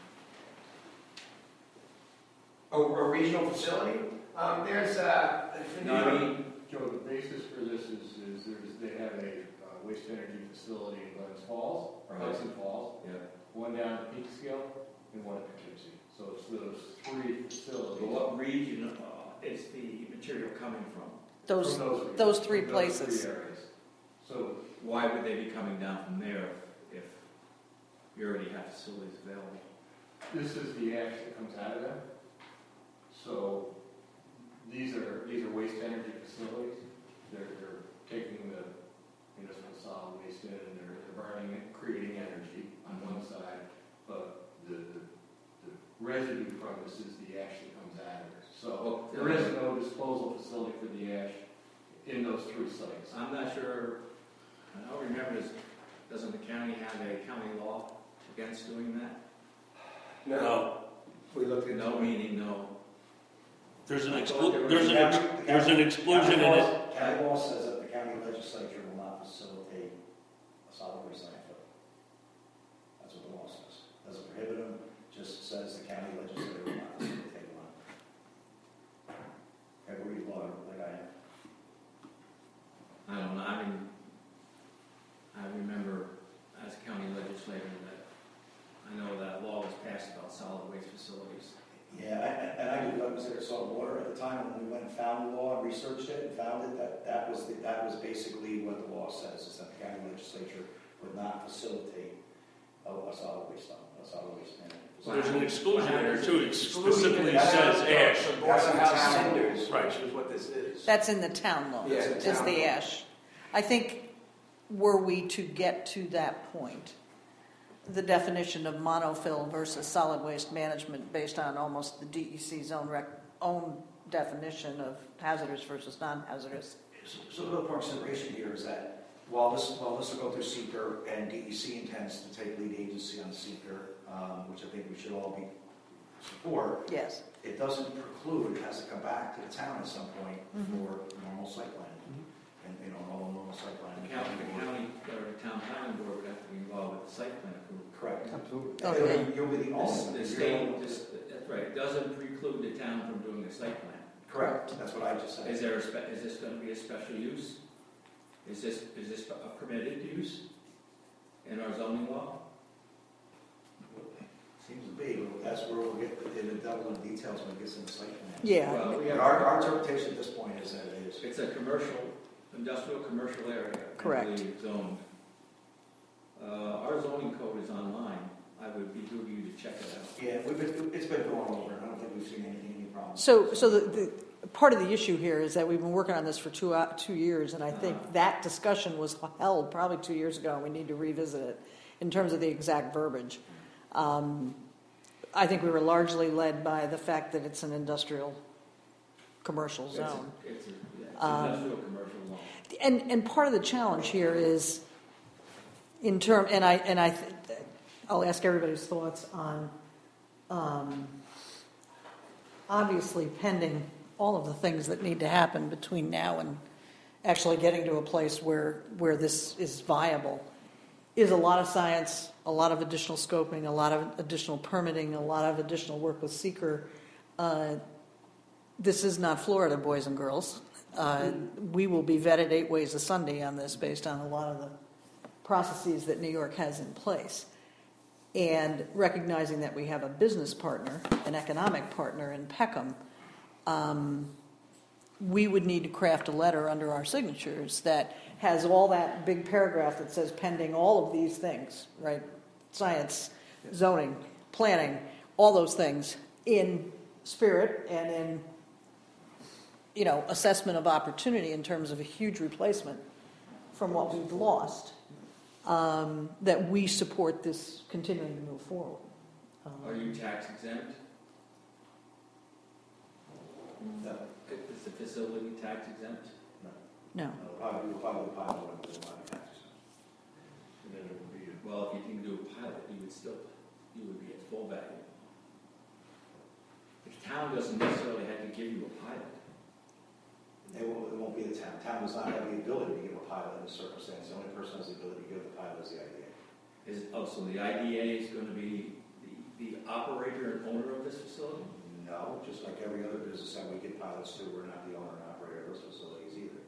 Speaker 2: A, a regional facility? Um, there's uh,
Speaker 10: No, I mean,
Speaker 7: Joe, the basis for this is, is there's, they have a uh, waste energy facility in Glens Falls, or
Speaker 10: Right.
Speaker 7: Hudson Falls,
Speaker 10: yeah.
Speaker 7: one down at Peekskill and one at Poughkeepsie. So it's those three facilities.
Speaker 10: But what region uh, is the material coming from?
Speaker 1: Those,
Speaker 7: From those,
Speaker 1: those three
Speaker 7: from
Speaker 1: places.
Speaker 7: Those three areas. So
Speaker 10: Why would they be coming down from there if you already have facilities available?
Speaker 7: this is the ash that comes out of them. So these are these are waste energy facilities. They're, they're taking the municipal solid waste in and they're, they're burning it, creating energy on one side, but the, the, the residue from this is the ash that comes out of it. So there is no disposal facility for the ash in those three sites.
Speaker 10: I'm not sure, I don't remember, does, doesn't the county have a county law against doing that?
Speaker 2: No. We looked at
Speaker 10: No meaning no.
Speaker 9: There's an
Speaker 10: I
Speaker 9: exclu-
Speaker 10: thought there was-
Speaker 9: there's an, ex- there's an exclusion in it.
Speaker 3: County law says that the county legislature will not facilitate a solid waste landfill. That's what the law says. Doesn't prohibit them, just says the county legislature will not facilitate one. Okay, we read law like I am.
Speaker 10: I don't know, I mean, I remember as a county legislator that I know that law was passed about solid waste facilities.
Speaker 3: Yeah, I- and I, I was there at Salt Water at the time when we went and found the law and researched it and found it, that, that was the, that was basically what the law says, is that the county legislature would not facilitate a, a solid waste, a solid waste management.
Speaker 9: So there's an exclusion in there too, it
Speaker 2: Exclusion.
Speaker 9: specifically
Speaker 2: That's
Speaker 9: says
Speaker 2: what-
Speaker 9: ash.
Speaker 2: so Board of Health
Speaker 3: That's in
Speaker 2: cinders,
Speaker 9: town.
Speaker 2: which is what this is.
Speaker 1: That's in the town law,
Speaker 2: Yeah,
Speaker 1: is
Speaker 2: the town
Speaker 1: the
Speaker 2: law.
Speaker 1: ash. I think, were we to get to that point, the definition of monofill versus solid waste management based on almost the D E C's own, rec- own definition of hazardous versus non-hazardous.
Speaker 3: So the real point of consideration here is that while this, while this will go through seeker and D E C intends to take lead agency on seeker, um, which I think we should all be support,
Speaker 1: Yes.
Speaker 3: it doesn't preclude, it has to come back to the town at some point
Speaker 1: Mhm.
Speaker 3: for normal site plan. And, you know, normal, normal site plan.
Speaker 10: The county, the county, or the town planning board would have to be involved with the site plan approval.
Speaker 3: Correct.
Speaker 1: Oh,
Speaker 3: You'll
Speaker 1: yeah.
Speaker 3: be- You'll be the
Speaker 10: The
Speaker 3: only.
Speaker 10: the
Speaker 3: you're the
Speaker 10: state,
Speaker 3: only-
Speaker 10: this- that's right, it doesn't preclude the town from doing a site plan.
Speaker 3: Correct, that's what I just said.
Speaker 10: Is there a, spe- is this gonna be a special use? Is this, is this a permitted use in our zoning law?
Speaker 3: Seems to be, but that's where we'll get into the devil in details when it gets into site plan.
Speaker 1: Yeah.
Speaker 10: Well, we
Speaker 3: But
Speaker 10: have,
Speaker 3: our, our interpretation at this point is that it is.
Speaker 10: it's a commercial, industrial commercial area. I
Speaker 1: Correct.
Speaker 10: believe, zoned. Uh, our zoning code is online. I would be duty to check it out.
Speaker 3: Yeah, we've been, it's been going over, and I don't think we've seen anything, any problems.
Speaker 1: So, so the, the part of the issue here is that we've been working on this for two, uh, two years, and I think that discussion was held probably two years ago, and we need to revisit it in terms of the exact verbiage. Um, I think we were largely led by the fact that it's an industrial commercial
Speaker 10: It's a-
Speaker 1: zone.
Speaker 10: It's a, yeah, it's
Speaker 1: Um,
Speaker 10: industrial commercial law.
Speaker 1: And, and part of the challenge here is in term, and I, and I, th- I'll ask everybody's thoughts on, um, obviously pending all of the things that need to happen between now and actually getting to a place where, where this is viable, is a lot of science, a lot of additional scoping, a lot of additional permitting, a lot of additional work with seeker. Uh, this is not Florida, boys and girls. Uh, we will be vetted eight ways a Sunday on this based on a lot of the processes that New York has in place. And recognizing that we have a business partner, an economic partner in Peckham, um, we would need to craft a letter under our signatures that has all that big paragraph that says pending all of these things, right? Science, zoning, planning, all those things in spirit and in, you know, assessment of opportunity in terms of a huge replacement from what we've lost, um, that we support this continuing to move forward. Um,
Speaker 10: Are you tax exempt?
Speaker 3: No.
Speaker 10: Is the facility tax exempt?
Speaker 1: No.
Speaker 3: Probably, we'll probably pilot one of the taxes.
Speaker 10: And then it would be, well, if you didn't do a pilot, you would still, you would be at full value. The town doesn't necessarily have to give you a pilot.
Speaker 3: It won't, it won't be the town. Town does not have the ability to give a pilot in this circumstance. The only person who has the ability to give the pilot is the I D A.
Speaker 10: Is, oh, so the I D A is going to be the, the operator and owner of this facility?
Speaker 3: No, just like every other business that we give pilots to, we're not the owner and operator of those facilities either.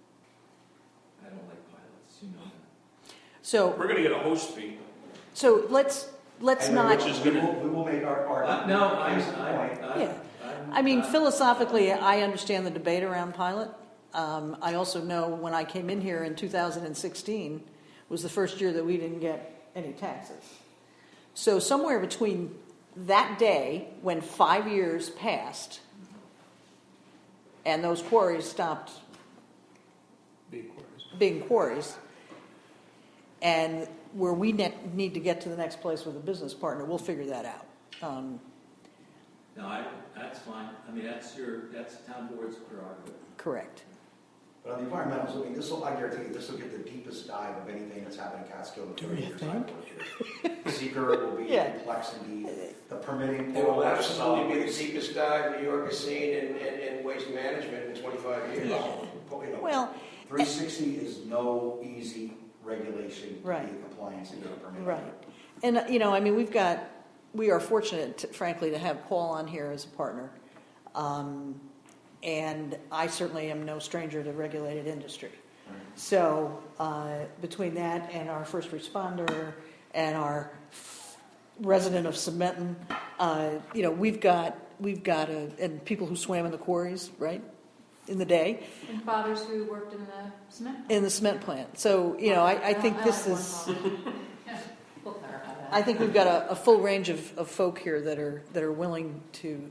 Speaker 10: I don't like pilots, you know that.
Speaker 1: So,
Speaker 9: We're gonna get a host fee.
Speaker 1: so let's let's
Speaker 3: And
Speaker 1: not.
Speaker 9: Which is
Speaker 3: we
Speaker 9: gonna-
Speaker 3: will, we will make our, our.
Speaker 10: Uh, no, I,
Speaker 3: case in
Speaker 10: I,
Speaker 3: point.
Speaker 10: I,
Speaker 1: Yeah.
Speaker 10: I'm-
Speaker 1: I mean,
Speaker 10: I-
Speaker 1: philosophically, I understand the debate around pilot. Um, I also know when I came in here in two thousand sixteen was the first year that we didn't get any taxes. So somewhere between that day when five years passed and those quarries stopped
Speaker 6: Big quarters.
Speaker 1: being quarries, and where we ne- need to get to the next place with a business partner, we'll figure that out. Um,
Speaker 10: No, I, that's fine. I mean, that's your, that's the town board's prerogative.
Speaker 1: correct.
Speaker 3: But on the environmentals, I mean, this will, I guarantee you, this will get the deepest dive of anything that's happened in Catskill in the thirty years I've worked here. Seeker will be
Speaker 1: Yeah.
Speaker 3: complex and deep. The permitting.
Speaker 2: It will absolutely be the deepest dive New York has seen in, in, in waste management in twenty-five years.
Speaker 1: Yeah.
Speaker 3: You know,
Speaker 1: Well,
Speaker 3: three sixty is no easy regulation to
Speaker 1: Right.
Speaker 3: be in compliance and get permitted.
Speaker 1: right. And, uh, you know, I mean, we've got, we are fortunate, to, frankly, to have Paul on here as a partner. Um, and I certainly am no stranger to regulated industry. So uh, between that and our first responder and our resident of Cementon, uh, you know, we've got, we've got, a, and people who swam in the quarries, right, in the day,
Speaker 4: And fathers who worked in the cement.
Speaker 1: in the cement plant. So, you know, I, I think
Speaker 4: I
Speaker 1: this
Speaker 4: like
Speaker 1: is...
Speaker 4: one father.
Speaker 8: We'll clarify that.
Speaker 1: I think we've got a, a full range of, of folk here that are that are willing to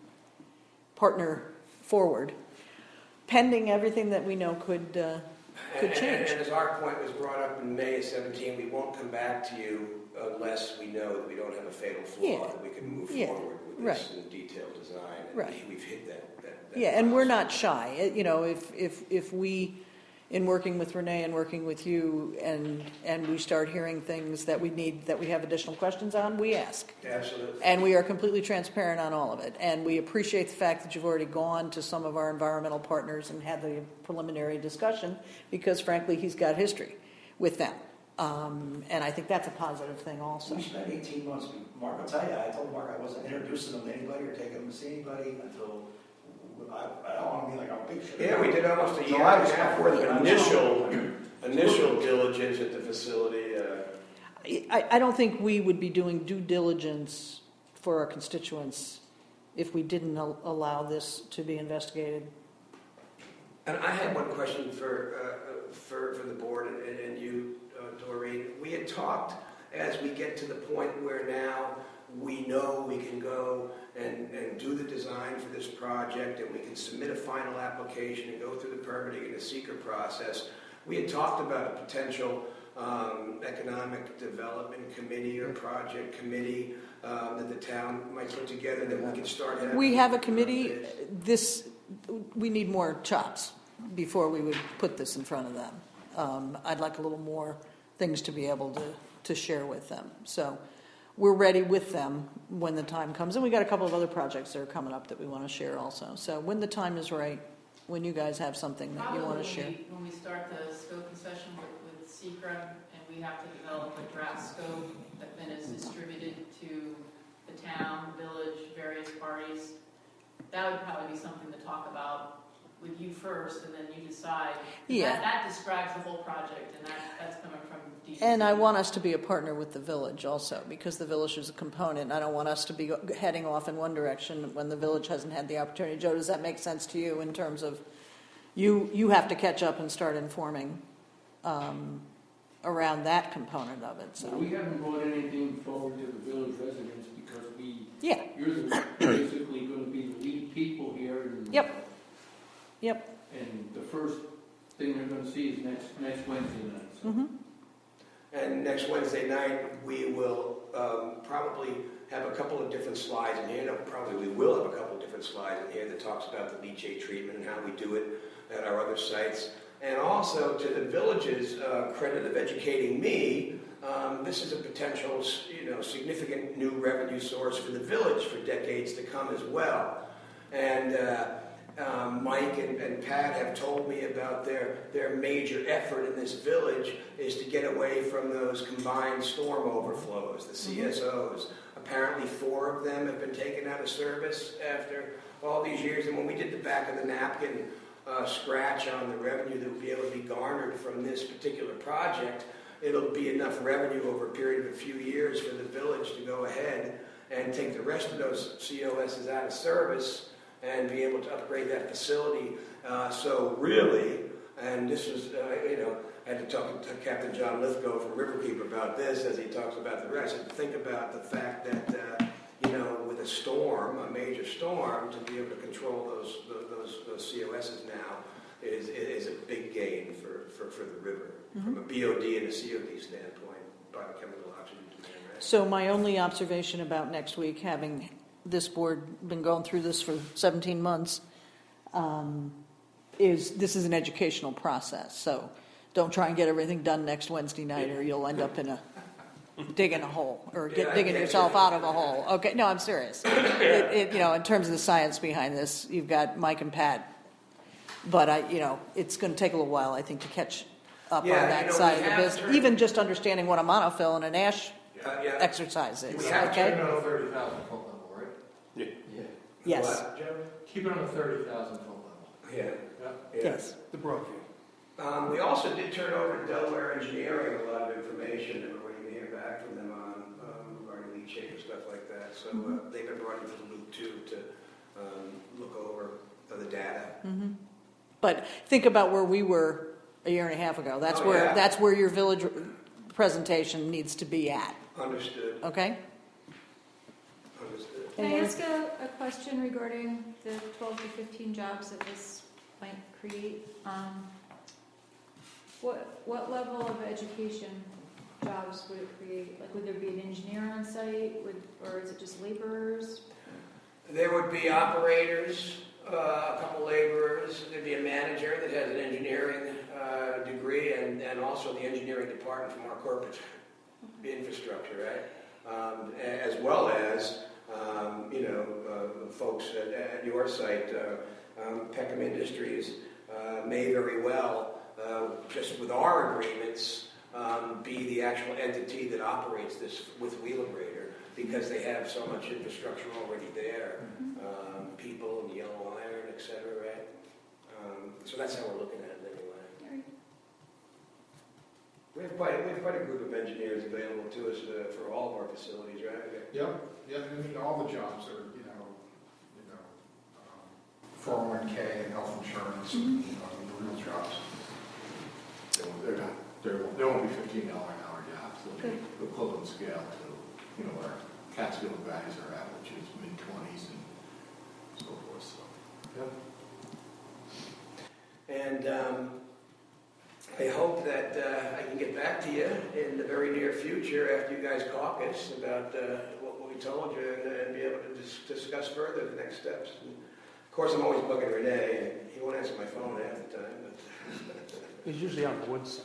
Speaker 1: partner forward, pending everything that we know could uh, could
Speaker 2: And-
Speaker 1: change.
Speaker 2: And, and as our point was brought up in May of seventeen, we won't come back to you unless we know that we don't have a fatal flaw,
Speaker 1: Yeah.
Speaker 2: that we can move
Speaker 1: Yeah.
Speaker 2: forward with this
Speaker 1: Right.
Speaker 2: in detailed design. And
Speaker 1: Right.
Speaker 2: We've hit that. that, that
Speaker 1: Yeah, and we're
Speaker 2: milestone.
Speaker 1: not shy. Uh, You know, if if if we, in working with Renee and working with you, and and we start hearing things that we need, that we have additional questions on, we ask.
Speaker 2: Absolutely.
Speaker 1: And we are completely transparent on all of it. And we appreciate the fact that you've already gone to some of our environmental partners and had the preliminary discussion, because frankly, he's got history with them. Um, and I think that's a positive thing also.
Speaker 3: We spent eighteen months, Mark, I'll tell you, I told Mark I wasn't introducing him to anybody or taking him to see anybody until, I, I don't want to be like, I'm big shit.
Speaker 2: Yeah, we did almost a year
Speaker 3: July
Speaker 2: and a
Speaker 3: was
Speaker 2: half
Speaker 3: before
Speaker 2: worth
Speaker 3: the
Speaker 2: of initial, initial diligence at the facility. Uh,
Speaker 1: I, I don't think we would be doing due diligence for our constituents if we didn't al- allow this to be investigated.
Speaker 2: And I had one question for uh, for, for the board and, and you, uh, Doreen. We had talked as we get to the point where now we know we can go and, and do the design for this project, and we can submit a final application and go through the permitting and the seeker process. We had talked about a potential um, economic development committee or project committee um, that the town might put together that we can start having.
Speaker 1: We have a committee. This, we need more chops before we would put this in front of them. Um, I'd like a little more things to be able to, to share with them. So we're ready with them when the time comes. And we got a couple of other projects that are coming up that we want to share also. So when the time is right, when you guys have something that you want to share.
Speaker 8: Probably when we start the scoping session with, with SECRA, and we have to develop a draft scope that then is distributed to the town, village, various parties, that would probably be something to talk about with you first, and then you decide.
Speaker 1: Yeah.
Speaker 8: That, that describes the whole project, and that, that's coming from D C.
Speaker 1: And I want us to be a partner with the village also, because the village is a component. I don't want us to be heading off in one direction when the village hasn't had the opportunity. Joe, does that make sense to you in terms of you, you have to catch up and start informing um, around that component of it? So
Speaker 11: Well, we haven't brought anything forward to the village residents because we,
Speaker 1: yeah,
Speaker 11: you're the, basically going to be the lead people here. And,
Speaker 1: Yep. Yep.
Speaker 11: And the first thing they're going to see is next next Wednesday night. So.
Speaker 1: Mm-hmm.
Speaker 2: And next Wednesday night, we will um, probably have a couple of different slides in here. No, probably we will have a couple of different slides in here that talks about the leachate treatment and how we do it at our other sites. And also, to the village's uh, credit of educating me, um, this is a potential, you know, significant new revenue source for the village for decades to come as well. And uh, Um, Mike and, and Pat have told me about their, their major effort in this village is to get away from those combined storm overflows, the C S Os. Mm-hmm. Apparently four of them have been taken out of service after all these years. And when we did the back of the napkin uh, scratch on the revenue that would be able to be garnered from this particular project, it'll be enough revenue over a period of a few years for the village to go ahead and take the rest of those C O Ss out of service and be able to upgrade that facility. Uh, so really, and this was, uh, you know, I had to talk to Captain John Lithgow from Riverkeeper about this as he talks about the rest. And think about the fact that, uh, you know, with a storm, a major storm, to be able to control those those, those C O Ss now is is a big gain for, for, for the river, mm-hmm. from a B O D and a C O D standpoint, biochemical oxygen demand, right?
Speaker 1: So my only observation about next week, having this board been going through this for seventeen months, um, is this is an educational process. So don't try and get everything done next Wednesday night, or you'll end up in a digging a hole or get,
Speaker 2: yeah,
Speaker 1: digging yourself out of a hole. Okay, no, I'm serious. It, it, you know, in terms of the science behind this, you've got Mike and Pat, but I, you know, it's going to take a little while, I think, to catch up
Speaker 2: Yeah,
Speaker 1: on that
Speaker 2: you know,
Speaker 1: side
Speaker 2: we
Speaker 1: of the
Speaker 2: have
Speaker 1: business.
Speaker 2: turned-
Speaker 1: Even just understanding what a monofill and an ash
Speaker 2: Uh, yeah.
Speaker 1: exercise is.
Speaker 2: We have
Speaker 1: Okay.
Speaker 7: Keep it on a thirty thousand foot level, right?
Speaker 9: Yeah.
Speaker 7: Yeah.
Speaker 1: Yes.
Speaker 2: What, Joe?
Speaker 7: Keep it on a thirty thousand foot level.
Speaker 2: Yeah.
Speaker 7: Yeah.
Speaker 2: yeah.
Speaker 1: Yes.
Speaker 6: The Broadview.
Speaker 2: Um, we also did turn over to Delaware Engineering a lot of information, and we're waiting to hear back from them on um, regarding leachate and stuff like that. So uh, they've been brought into the loop too to um, look over uh, the data.
Speaker 1: Mm-hmm. But think about where we were a year and a half ago. That's
Speaker 2: Oh,
Speaker 1: where
Speaker 2: yeah.
Speaker 1: that's where your village presentation needs to be at.
Speaker 2: Understood.
Speaker 1: Okay.
Speaker 2: Understood.
Speaker 4: Can I ask a, a question regarding the twelve to fifteen jobs that this might create? Um, what, what level of education jobs would it create? Like, would there be an engineer on site, would, or is it just laborers?
Speaker 2: There would be operators, uh, a couple laborers. There'd be a manager that has an engineering uh, degree, and, and also the engineering department from our corporate infrastructure, right? Um, as well as, um, you know, uh, folks at, at your site, uh, um, Peckham Industries, uh, may very well, uh, just with our agreements, um, be the actual entity that operates this with Wheelabrator, because they have so much infrastructure already there, um, people and yellow iron, et cetera, right? Um, so that's how we're looking at it anyway. We have quite, we have quite a group of engineers available to us uh, for all of our facilities, right?
Speaker 5: Yep, yeah, I mean, all the jobs are, you know, you know, um, four oh one K and health insurance, and, you know, the real jobs.
Speaker 7: They're not, they're, they won't be fifteen dollar an hour jobs. They'll be equivalent scale to, you know, our Catskill guys are at, which is mid-twenties and so forth, so. Yep.
Speaker 2: And um, I hope that uh, I can get back to you in the very near future after you guys caucus about uh, what we told you and, and be able to dis- discuss further the next steps. And of course, I'm always bugging Renee, and he won't answer my phone half the time. But
Speaker 6: He's usually on the woods.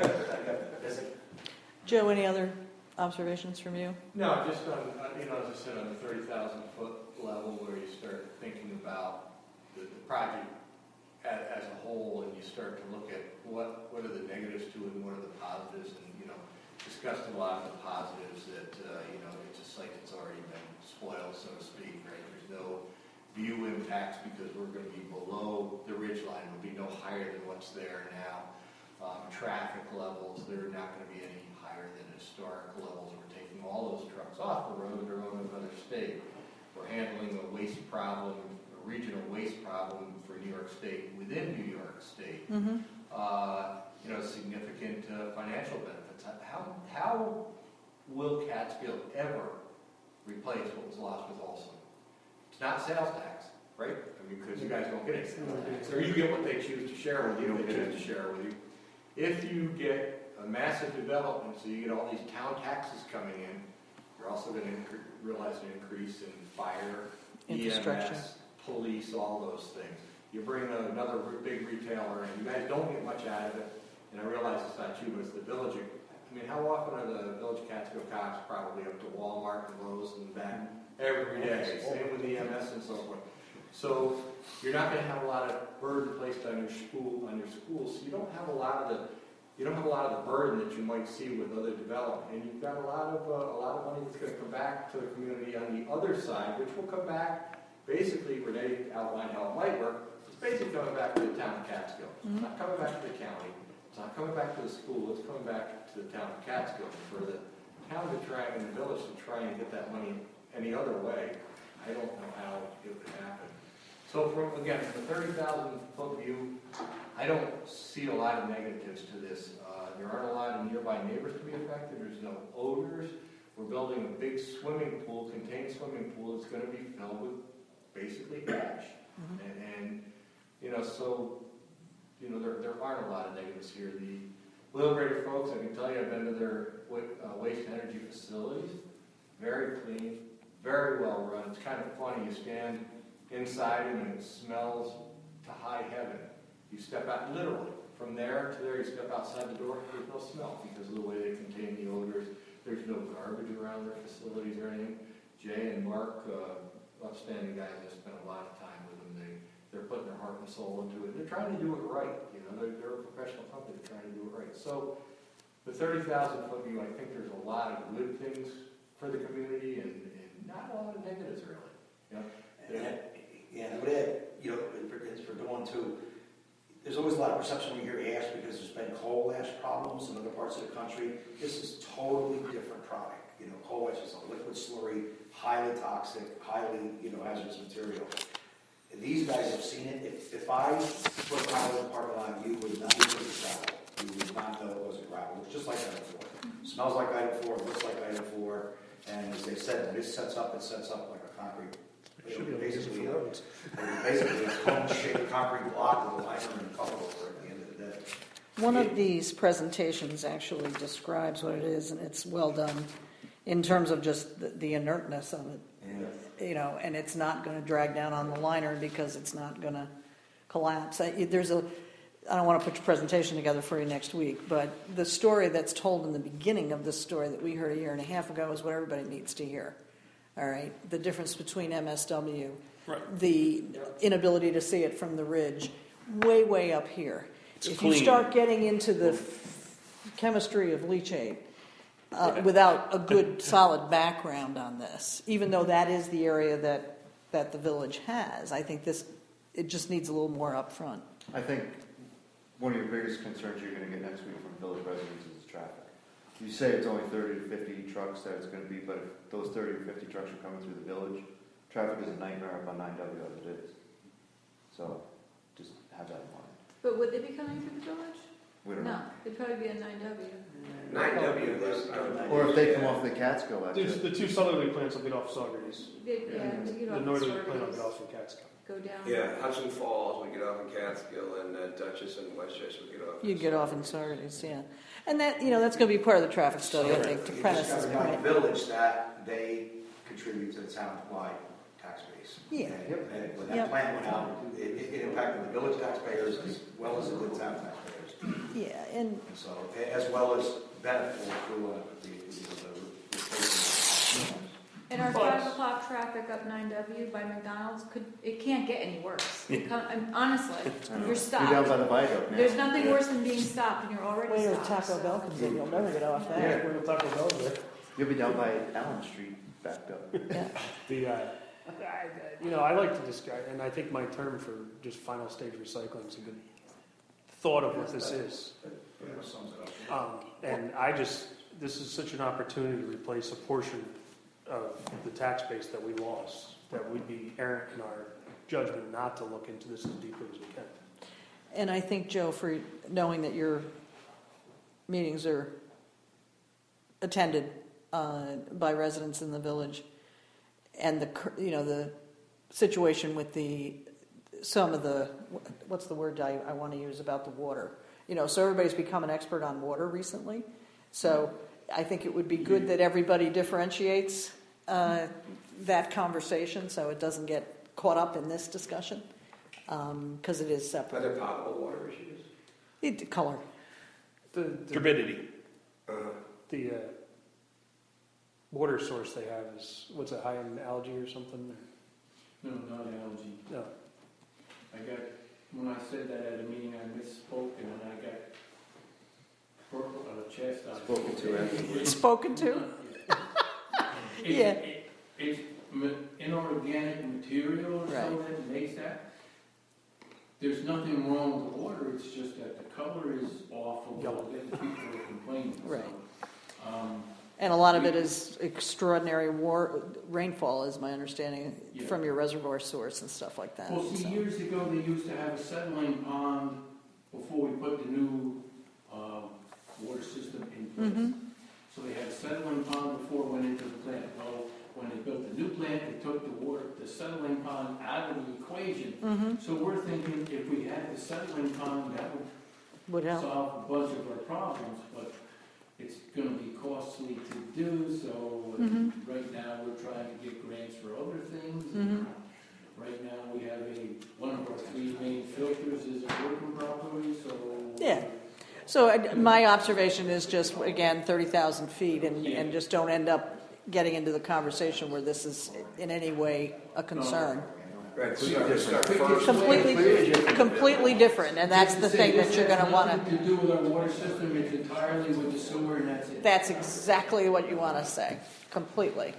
Speaker 1: Joe, any other observations from you?
Speaker 7: No, just on, uh, you know, as I said, on the thirty thousand foot level where you start thinking about the, the project as, as a whole, and you start to look at what, what are the negatives to it and what are the positives, and, you know, discussed a lot of the positives that, uh, you know, it's just like it's already been spoiled, so to speak, right? There's no view impacts because we're going to be below the ridge line. We'll be no higher than what's there now. Um, traffic levels, they're not going to be any higher than historic levels. We're taking all those trucks off the road. They're on another state. We're handling a waste problem, a regional waste problem for New York State within New York State.
Speaker 1: Mm-hmm.
Speaker 7: Uh, you know, significant uh, financial benefits. How, how will Catskill ever replace what was lost with Olson? It's not sales tax, right? I mean, because you guys don't get any sales tax. Or you get what they choose to share with you, they choose to share with you. If you get a massive development, so you get all these town taxes coming in, you're also going to incre- realize an increase in fire, E M
Speaker 1: Infrastructure.
Speaker 7: S, police, all those things. You bring another big retailer in, you guys don't get much out of it, and I realize it's not you, but it's the village. I mean, how often are the Village Catskill cops probably up to Walmart and Lowe's and back every day? Same with E M S and so forth. So you're not going to have a lot of burden placed on your school, on your schools. So you don't have a lot of the, you don't have a lot of the burden that you might see with other development. And you've got a lot of uh, a lot of money that's going to come back to the community on the other side, which will come back. Basically, Renee outlined how it might work. It's basically coming back to the town of Catskill. It's not coming back to the county. It's not coming back to the school. It's coming back to the town of Catskill for the town to try and the village to try and get that money any other way. I don't know how it would happen. So from, again, from the thirty thousand foot view, I don't see a lot of negatives to this. Uh, there aren't a lot of nearby neighbors to be affected. There's no odors. We're building a big swimming pool, contained swimming pool that's going to be filled with basically ash. Mm-hmm. And, and, you know, so, you know, there, there aren't a lot of negatives here. The Wheelabrator folks, I can tell you, I've been to their uh, waste energy facilities. Very clean, very well run. It's kind of funny. You stand inside and it smells to high heaven. You step out, literally, from there to there, you step outside the door, there's no smell because of the way they contain the odors. There's no garbage around their facilities or anything. Jay and Mark, uh, upstanding guys, I spent a lot of time with them. They, they're putting their heart and soul into it. They're trying to do it right. You know, they're, they're a professional company. They're trying to do it right. So the thirty thousand foot view, I think there's a lot of good things for the community and, and not a lot of negatives, really. You know,
Speaker 3: And, and I would add, you know, for, for going to, there's always a lot of perception when you hear ash because there's been coal ash problems in other parts of the country. This is totally different product. You know, coal ash is a liquid slurry, highly toxic, highly, you know, hazardous material. And these guys have seen it. If, if I put gravel in the parking lot, you would not, you would gravel. You would not know it wasn't gravel. It's just like item four. Smells like item four, looks like item four. And as they said, when it sets up, it sets up like a concrete.
Speaker 6: It should be
Speaker 3: basically
Speaker 6: for roads.
Speaker 3: basically a cone-shaped concrete block with a liner and cover over it at the end of the day.
Speaker 1: One of these presentations actually describes what it is, and it's well done in terms of just the, the inertness of it.
Speaker 3: Yeah.
Speaker 1: You know, and it's not going to drag down on the liner because it's not going to collapse. I, there's a, I don't want to put your presentation together for you next week, but the story that's told in the beginning of this story that we heard a year and a half ago is what everybody needs to hear. All right, the difference between M S W,
Speaker 9: Right.
Speaker 1: the inability to see it from the ridge, way, way up here.
Speaker 9: It's
Speaker 1: if
Speaker 9: clean.
Speaker 1: you start getting into the f- chemistry of leachate uh,
Speaker 9: Yeah.
Speaker 1: without a good, solid background on this, even though that is the area that, that the village has, I think this, it just needs a little more up front.
Speaker 12: I think one of your biggest concerns you're going to get next week from village residents is traffic. You say it's only thirty to fifty trucks that it's going to be, but if those thirty or fifty trucks are coming through the village, traffic is a nightmare up on nine W as it is. So just have that in mind.
Speaker 4: But would they be coming through the village?
Speaker 12: We don't know.
Speaker 4: No, it'd probably be a nine W.
Speaker 2: nine W is.
Speaker 12: Or if they come off the Catskill, that's
Speaker 6: There's
Speaker 12: it.
Speaker 6: the two southerly plants will get off Saugerties.
Speaker 4: They, yeah, they get
Speaker 6: The
Speaker 4: off
Speaker 6: northerly
Speaker 4: the
Speaker 6: plant will get
Speaker 4: Saugerties,
Speaker 6: off in Catskill.
Speaker 4: go down.
Speaker 2: Yeah, Hudson Falls, we get off in Catskill, and uh, Dutchess and Westchester, we get off.
Speaker 1: You get off in Saugerties, yeah. And that, you know, that's going to be part of the traffic study, I think, to
Speaker 3: You
Speaker 1: Prentice's
Speaker 3: just gotta
Speaker 1: point.
Speaker 3: remind the village that they contribute to the town-wide tax base.
Speaker 1: Yeah.
Speaker 3: And and when
Speaker 1: Yep.
Speaker 3: that plan went out, it, it it impacted the village taxpayers as well as it did town taxpayers.
Speaker 1: Yeah, and
Speaker 3: And so, a- as well as benefit through uh, the, the, the replacement.
Speaker 4: And our
Speaker 6: But-
Speaker 4: five o'clock traffic up nine W by McDonald's could, it can't get any worse. It can't- I'm- Honestly, you're
Speaker 12: You're down
Speaker 4: stopped.
Speaker 12: by the viaduct now.
Speaker 4: There's nothing worse than being stopped and you're already
Speaker 1: wait till
Speaker 4: stopped.
Speaker 1: Taco
Speaker 4: so-
Speaker 1: Bell comes in, you'll never get off
Speaker 6: Yeah,
Speaker 1: that.
Speaker 6: we're gonna Taco Bell there.
Speaker 12: You'll be down by Allen Street backed up.
Speaker 1: Yeah.
Speaker 6: The, uh, I, you know, I like to describe, and I think my term for just final stage recycling is a good thought of what this is.
Speaker 3: Yeah, sums it up.
Speaker 6: Um, and I just, this is such an opportunity to replace a portion of the tax base that we lost, that we'd be errant in our judgment not to look into this as deeply as we can.
Speaker 1: And I think, Joe, for knowing that your meetings are attended uh, by residents in the village, and the, cur- you know, the situation with the, some of the, what's the word I, I want to use about the water? You know, so everybody's become an expert on water recently. So I think it would be good that everybody differentiates uh, that conversation so it doesn't get caught up in this discussion, because it is
Speaker 2: Are
Speaker 1: separate.
Speaker 2: there potable water issues?
Speaker 1: It, color.
Speaker 6: The, the,
Speaker 9: Turbidity.
Speaker 2: Uh,
Speaker 6: the uh, water source they have is, what's it, high in algae or something?
Speaker 11: No, not algae.
Speaker 6: No.
Speaker 11: I got, when I said that at a meeting, I misspoke and then I got purple on the chest. I-
Speaker 12: Spoken to afterwards.
Speaker 1: Spoken to?
Speaker 11: It's-
Speaker 1: Yeah.
Speaker 11: it- It's ma- inorganic material or
Speaker 1: Right.
Speaker 11: so that makes that. There's nothing wrong with the water, it's just that the color is off a little bit, people are complaining. so,
Speaker 1: Right.
Speaker 11: um,
Speaker 1: And a lot of it is extraordinary war, rainfall, is my understanding,
Speaker 11: Yeah.
Speaker 1: from your reservoir source and stuff like that.
Speaker 11: Well, see,
Speaker 1: so.
Speaker 11: years ago, they used to have a settling pond before we put the new um, water system in place.
Speaker 1: Mhm.
Speaker 11: So they had a settling pond before it went into the plant. Well, when they built the new plant, they took the water, the settling pond out of the equation.
Speaker 1: Mhm.
Speaker 11: So we're thinking if we had the settling pond, that would
Speaker 1: Would help.
Speaker 11: solve a bunch of our problems, but it's gonna be costly to do, so
Speaker 1: Mhm.
Speaker 11: right now, we're trying to get grants for other things.
Speaker 1: Mhm.
Speaker 11: Right now, we have a, one of our three main filters isn't working properly, so.
Speaker 1: Yeah. So I- my observation is just, again, thirty thousand feet, and, and just don't end up getting into the conversation where this is in any way a concern.
Speaker 2: Right, start, start first.
Speaker 1: Completely, completely different, and that's the thing that you're gonna wanna,
Speaker 11: Nothing to do with our water system, it's entirely with the sewer and that's it.
Speaker 1: that's exactly what you wanna say, completely.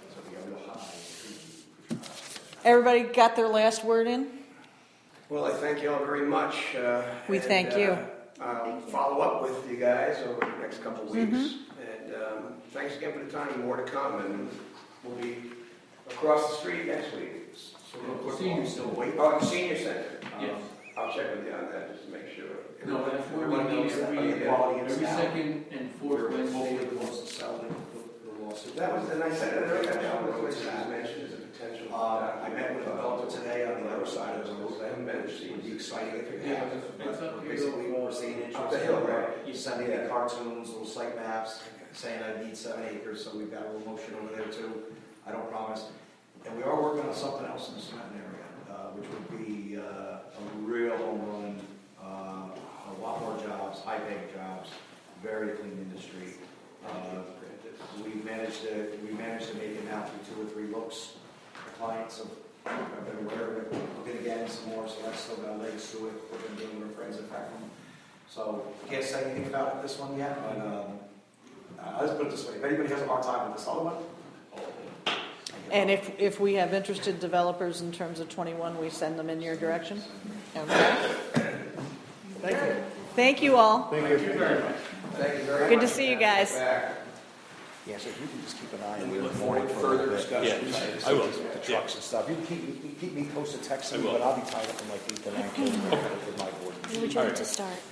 Speaker 1: Everybody got their last word in?
Speaker 2: Well, I thank you all very much. uh,
Speaker 1: We
Speaker 2: and,
Speaker 1: thank you.
Speaker 2: uh, I'll follow up with you guys over the next couple of weeks.
Speaker 1: Mm-hmm.
Speaker 2: And um, thanks again for the time, more to come, and we'll be across the street next week. So we'll put-
Speaker 11: Senior center.
Speaker 2: Wait, oh, the senior center. Um,
Speaker 11: Yes.
Speaker 2: I'll check with you on that, just to make sure.
Speaker 11: No, that's where we
Speaker 3: Everyone
Speaker 11: meet
Speaker 3: knows that,
Speaker 11: every,
Speaker 3: the quality of
Speaker 11: every
Speaker 3: staff.
Speaker 11: second and fourth
Speaker 3: We're
Speaker 11: Wednesday
Speaker 3: hopefully
Speaker 11: of the
Speaker 3: close
Speaker 11: month.
Speaker 3: to settling the the lawsuit.
Speaker 2: That was, and I said it earlier, that was mentioned as a potential.
Speaker 3: Uh, I met with a developer today on the other side of the road.
Speaker 2: I haven't been to
Speaker 3: It
Speaker 2: see
Speaker 3: would be
Speaker 2: it.
Speaker 3: exciting if it
Speaker 11: Yeah,
Speaker 3: happened.
Speaker 11: it's- it's up
Speaker 3: But
Speaker 11: here.
Speaker 3: Basically, we're seeing interest.
Speaker 2: Up the hill, right?
Speaker 3: He's sending me cartoons, little site maps, saying I need seven acres, so we've got a little motion over there too. I don't promise. And we are working on something else in the Scranton area, uh, which would be uh, a real home run, uh, a lot more jobs, high-paying jobs, very clean industry. Uh, We've managed to, we managed to make it now through two or three looks. Clients have, have been aware of it, looking again some more, so that's still got legs to it. We've been dealing with our friends at Peckham. So, can't say anything about this one yet, but, um, uh, let's put it this way, if anybody has a hard time with this other one,
Speaker 1: And if, if we have interested developers in terms of twenty-one, we send them in your direction? Okay.
Speaker 6: Thank you.
Speaker 1: Thank you all.
Speaker 3: Thank you very much.
Speaker 2: Thank you very much.
Speaker 1: Good to see you guys.
Speaker 2: Back.
Speaker 3: Yeah, so if you can just keep an eye on
Speaker 2: And we
Speaker 3: it.
Speaker 2: look forward to further discussions.
Speaker 9: Yeah, I will.
Speaker 3: The trucks and stuff. You can keep, you can keep me posted, text
Speaker 9: I
Speaker 3: me,
Speaker 9: will.
Speaker 3: but I'll be tied up in like eight to nine thirty with my board.
Speaker 13: When would you like to start?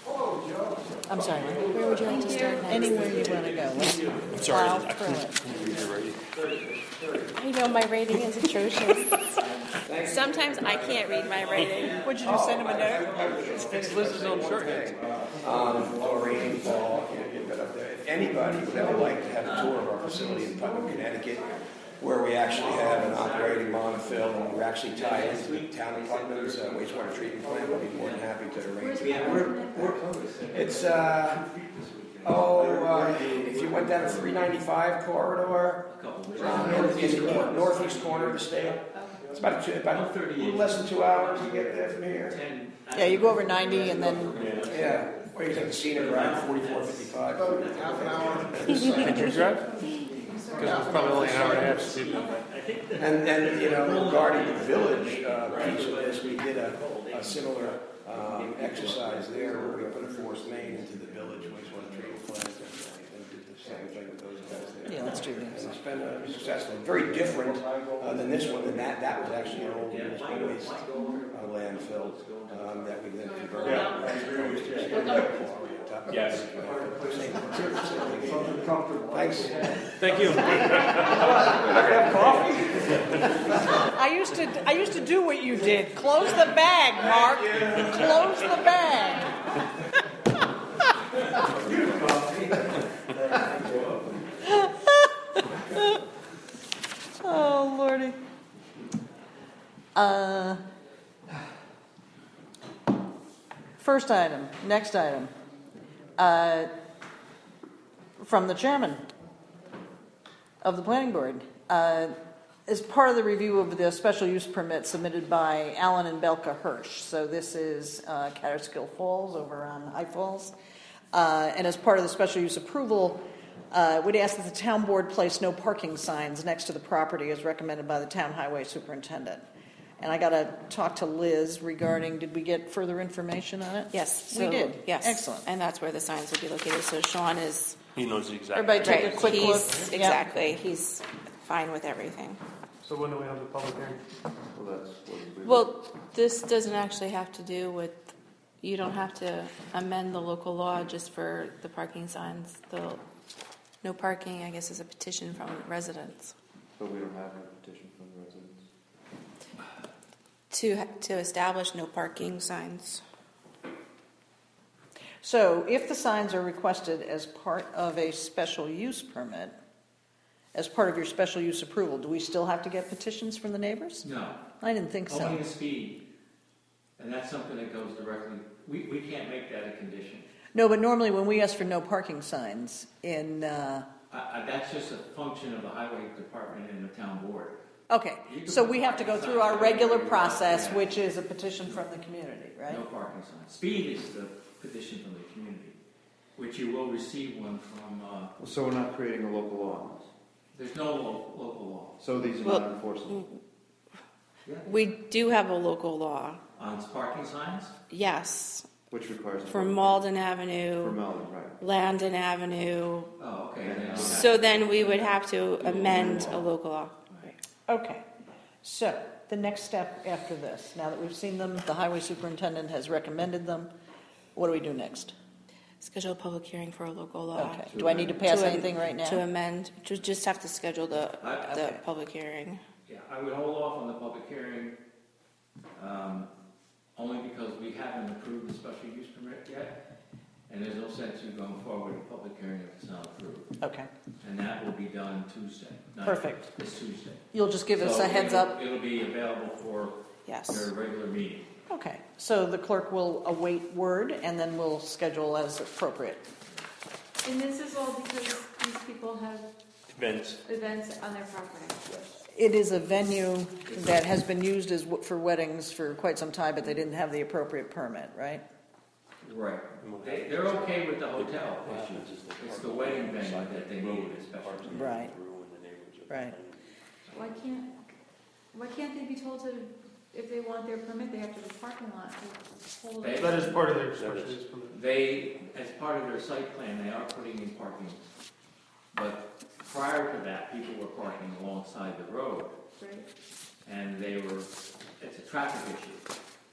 Speaker 1: I'm sorry,
Speaker 4: Where would you like to start next?
Speaker 1: anywhere you want to go. Let's
Speaker 6: I'm sorry,
Speaker 1: plow
Speaker 6: I
Speaker 1: through
Speaker 6: couldn't,
Speaker 1: it.
Speaker 6: couldn't read your writing.
Speaker 13: I know my writing is atrocious. Sometimes I can't read my writing.
Speaker 1: Would you just send him a note?
Speaker 6: It's Liz's own shorthand.
Speaker 2: Um, Doreen, Paul, you know, but if anybody would ever like to have a tour of our facility in Putnam, Connecticut, where we actually have an operating monofill and we're actually tied into the town of Putnam's uh, wastewater treatment plant, we'll be more than happy to arrange. it. It's, uh, oh, uh, if you went down the three ninety-five corridor, uh, northeast, cor- northeast corner of the state, it's about, two, about a little less than two hours to get there from here.
Speaker 1: Yeah, you go over ninety and then,
Speaker 2: Yeah, or you take the scenic route, forty-four fifty-five.
Speaker 5: Half an hour.
Speaker 6: Did you drive? Because it's probably only an hour and a half. So you-
Speaker 2: And then, you know, regarding the village uh, piece of this, we did a, a similar um, exercise there where we put a forced main into the village wastewater treatment plant and, and did the same thing with those guys there.
Speaker 1: yeah, let's do
Speaker 2: And
Speaker 1: this.
Speaker 2: it's been uh, successful. Very different uh, than this one. Than that, that was actually an old municipal waste uh, landfill um, that we then converted.
Speaker 7: Yes.
Speaker 2: Thanks.
Speaker 6: Thank you.
Speaker 1: I used to, I used to do what you did. Close the bag, Mark. Close the bag. Oh, Lordy. Uh, first item, next item. Uh, from the chairman of the planning board. Uh, as part of the review of the special use permit submitted by Alan and Belka Hirsch. So this is uh, Catterskill Falls over on High Falls. Uh, and as part of the special use approval, uh, we'd ask that the town board place no parking signs next to the property as recommended by the town highway superintendent. And I got to talk to Liz regarding, did we get further information on it?
Speaker 13: Yes.
Speaker 1: We
Speaker 13: so-
Speaker 1: did.
Speaker 13: Yes.
Speaker 1: Excellent.
Speaker 13: And that's where the signs would be located. So Sean is,
Speaker 6: He knows the exact.
Speaker 1: Everybody take
Speaker 13: right,
Speaker 1: a quick
Speaker 13: he's,
Speaker 1: look. Yeah.
Speaker 13: exactly, he's fine with everything.
Speaker 6: So when do we have the public hearing?
Speaker 12: Well, that's what we.
Speaker 13: Well, this doesn't actually have to do with, you don't have to amend the local law just for the parking signs. The no parking, I guess, is a petition from residents
Speaker 12: But we don't have a petition from the residents.
Speaker 13: to to establish no parking signs.
Speaker 1: So if the signs are requested as part of a special use permit, as part of your special use approval, do we still have to get petitions from the neighbors?
Speaker 10: No,
Speaker 1: I didn't think so.
Speaker 10: only the speed. And that's something that goes directly, we, we can't make that a condition.
Speaker 1: No, but normally when we ask for no parking signs in, uh,
Speaker 10: Uh, uh, that's just a function of the highway department and the town board.
Speaker 1: okay,
Speaker 10: You can
Speaker 1: so
Speaker 10: put
Speaker 1: we have to go
Speaker 10: parking
Speaker 1: through our
Speaker 10: signs
Speaker 1: regular
Speaker 10: everywhere.
Speaker 1: process,
Speaker 10: Yeah.
Speaker 1: which is a petition from the community, right?
Speaker 10: No parking signs. Speed is the petition from the community, which you will receive one from, uh,
Speaker 12: So we're not creating a local law on this.
Speaker 10: there's no lo- local law.
Speaker 12: So these are
Speaker 13: Well,
Speaker 12: not enforceable.
Speaker 13: We do have a local law,
Speaker 10: On parking signs?
Speaker 13: yes,
Speaker 12: Which requires. a
Speaker 13: for
Speaker 12: public
Speaker 13: Malden
Speaker 12: hearing.
Speaker 13: Avenue,
Speaker 12: For Malden, right.
Speaker 13: Landon Avenue.
Speaker 10: Oh, okay. then I'll
Speaker 13: So
Speaker 10: have-
Speaker 13: then we would have to amend a local law.
Speaker 1: Okay, so the next step after this, now that we've seen them, the highway superintendent has recommended them, what do we do next?
Speaker 13: Schedule a public hearing for a local law.
Speaker 1: Okay, do I need to pass
Speaker 13: To am-
Speaker 1: anything right
Speaker 13: To
Speaker 1: now?
Speaker 13: amend, to just have to schedule the,
Speaker 10: I-
Speaker 13: the
Speaker 1: Okay.
Speaker 13: public hearing.
Speaker 10: Yeah, I would hold off on the public hearing, um, only because we haven't approved the special use permit yet, and there's no sense in going forward with a public hearing if it's not approved.
Speaker 1: Okay,
Speaker 10: And that will be done Tuesday. not-
Speaker 1: Perfect.
Speaker 10: This Tuesday.
Speaker 1: you'll just give us
Speaker 10: So
Speaker 1: a heads
Speaker 10: it'll-
Speaker 1: up?
Speaker 10: It'll be available for
Speaker 13: Yes.
Speaker 10: your regular meeting.
Speaker 1: Okay, so the clerk will await word and then we'll schedule as appropriate.
Speaker 4: And this is all because these people have
Speaker 6: Events.
Speaker 4: events on their property.
Speaker 1: It is a venue that has been used as w- for weddings for quite some time, but they didn't have the appropriate permit, right?
Speaker 10: Right. They, they're okay with the hotel issues. It's the wedding venue that they need especially.
Speaker 1: Right. Right.
Speaker 4: Why can't, why can't they be told to, if they want their permit, they have to have a parking lot to hold it?
Speaker 6: That is part of their special use permit.
Speaker 10: They, as part of their site plan, they are putting in parking. But prior to that, people were parking alongside the road,
Speaker 4: Right?
Speaker 10: and they were, it's a traffic issue.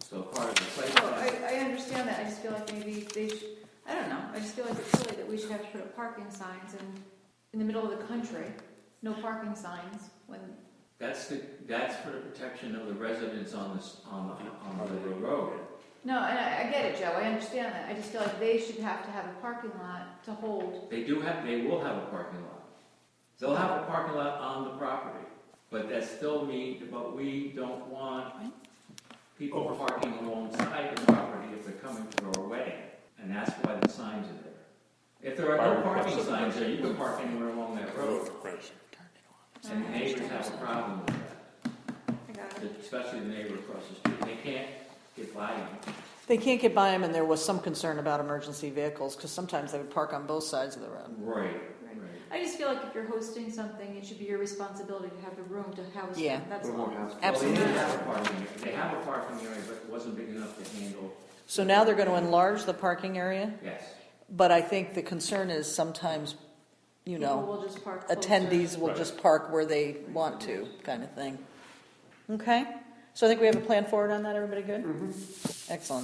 Speaker 10: So part of the site
Speaker 4: So I,
Speaker 10: plan,
Speaker 4: I understand that, I just feel like maybe they should, I don't know, I just feel like it's silly that we should have to put up parking signs in, in the middle of the country, no parking signs, when,
Speaker 10: that's the, that's for the protection of the residents on this, on the, on the road.
Speaker 4: no, and I, I get it, Joe, I understand that, I just feel like they should have to have a parking lot to hold.
Speaker 10: They do have, they will have a parking lot. They'll have a parking lot on the property, but that still means, but we don't want people parking alongside the property if they're coming for a wedding, and that's why the signs are there. If there are no parking signs there, you can park anywhere along that road. And neighbors have a problem with that,
Speaker 4: I got it.
Speaker 10: especially the neighbor across the street. They can't get by them.
Speaker 1: They can't get by them, and there was some concern about emergency vehicles, because sometimes they would park on both sides of the road.
Speaker 10: Right,
Speaker 4: Right.
Speaker 10: right.
Speaker 4: I just feel like if you're hosting something, it should be your responsibility to have the room to house
Speaker 1: Yeah.
Speaker 4: them, that's
Speaker 12: We're
Speaker 4: all.
Speaker 12: more house-
Speaker 10: Well,
Speaker 1: Absolutely.
Speaker 10: they did have a parking area. They have a parking area, but it wasn't big enough to handle,
Speaker 1: So now they're going to enlarge the parking area,
Speaker 10: yes.
Speaker 1: but I think the concern is sometimes, you
Speaker 4: People
Speaker 1: know,
Speaker 4: will just park closer.
Speaker 1: attendees will just park where they want to, kind of thing. Okay? So I think we have a plan forward on that, everybody good? Excellent.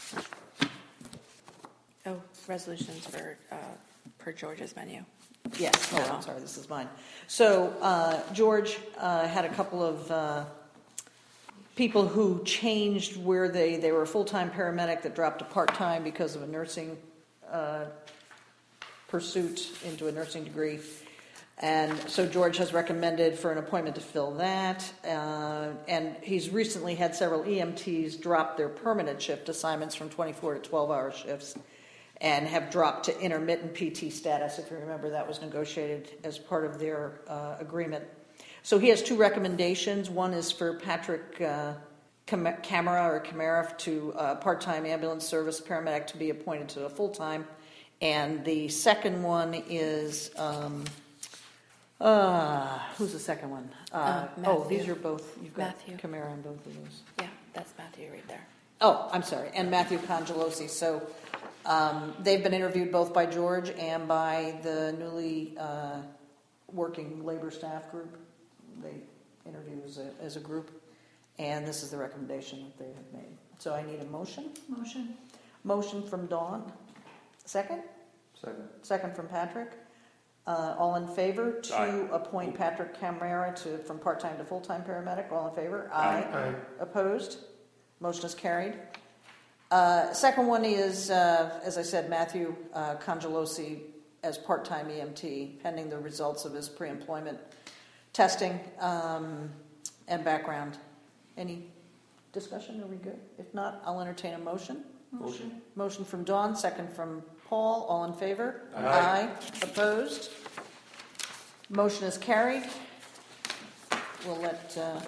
Speaker 13: Oh, resolutions for, uh, per George's menu.
Speaker 1: Yes, oh, I'm sorry, this is mine. So, uh, George uh, had a couple of uh, people who changed where they, they were a full-time paramedic that dropped to part-time because of a nursing uh, pursuit into a nursing degree. And so George has recommended for an appointment to fill that. Uh, and he's recently had several E M Ts drop their permanent shift assignments from twenty-four to twelve-hour shifts, and have dropped to intermittent P T status. If you remember, that was negotiated as part of their uh, agreement. So he has two recommendations. One is for Patrick uh, Cam- Camara or Camara to uh, part-time ambulance service paramedic to be appointed to a full-time. And the second one is, um, uh, who's the second one? Uh,
Speaker 13: Uh,
Speaker 1: oh,
Speaker 13: Matthew.
Speaker 1: these are both, you've got
Speaker 13: Matthew.
Speaker 1: Camara on both of those.
Speaker 13: Yeah, that's Matthew right there.
Speaker 1: Oh, I'm sorry, and Matthew Congelosi. So um, they've been interviewed both by George and by the newly uh, working labor staff group. They interview as a, as a group, and this is the recommendation that they have made. So I need a motion.
Speaker 4: Motion.
Speaker 1: Motion from Dawn. Second?
Speaker 12: Second.
Speaker 1: Second from Patrick. Uh, all in favor to
Speaker 9: Aye.
Speaker 1: appoint Patrick Camara to, from part-time to full-time paramedic? All in favor?
Speaker 6: Aye.
Speaker 1: Opposed? Motion is carried. Uh, second one is, uh, as I said, Matthew uh, Congelosi as part-time E M T, pending the results of his pre-employment testing um, and background. Any discussion? Are we good? If not, I'll entertain a motion.
Speaker 4: Motion.
Speaker 1: Motion from Dawn, second from Paul. All in favor?
Speaker 9: Aye.
Speaker 1: Opposed? Motion is carried. We'll let uh,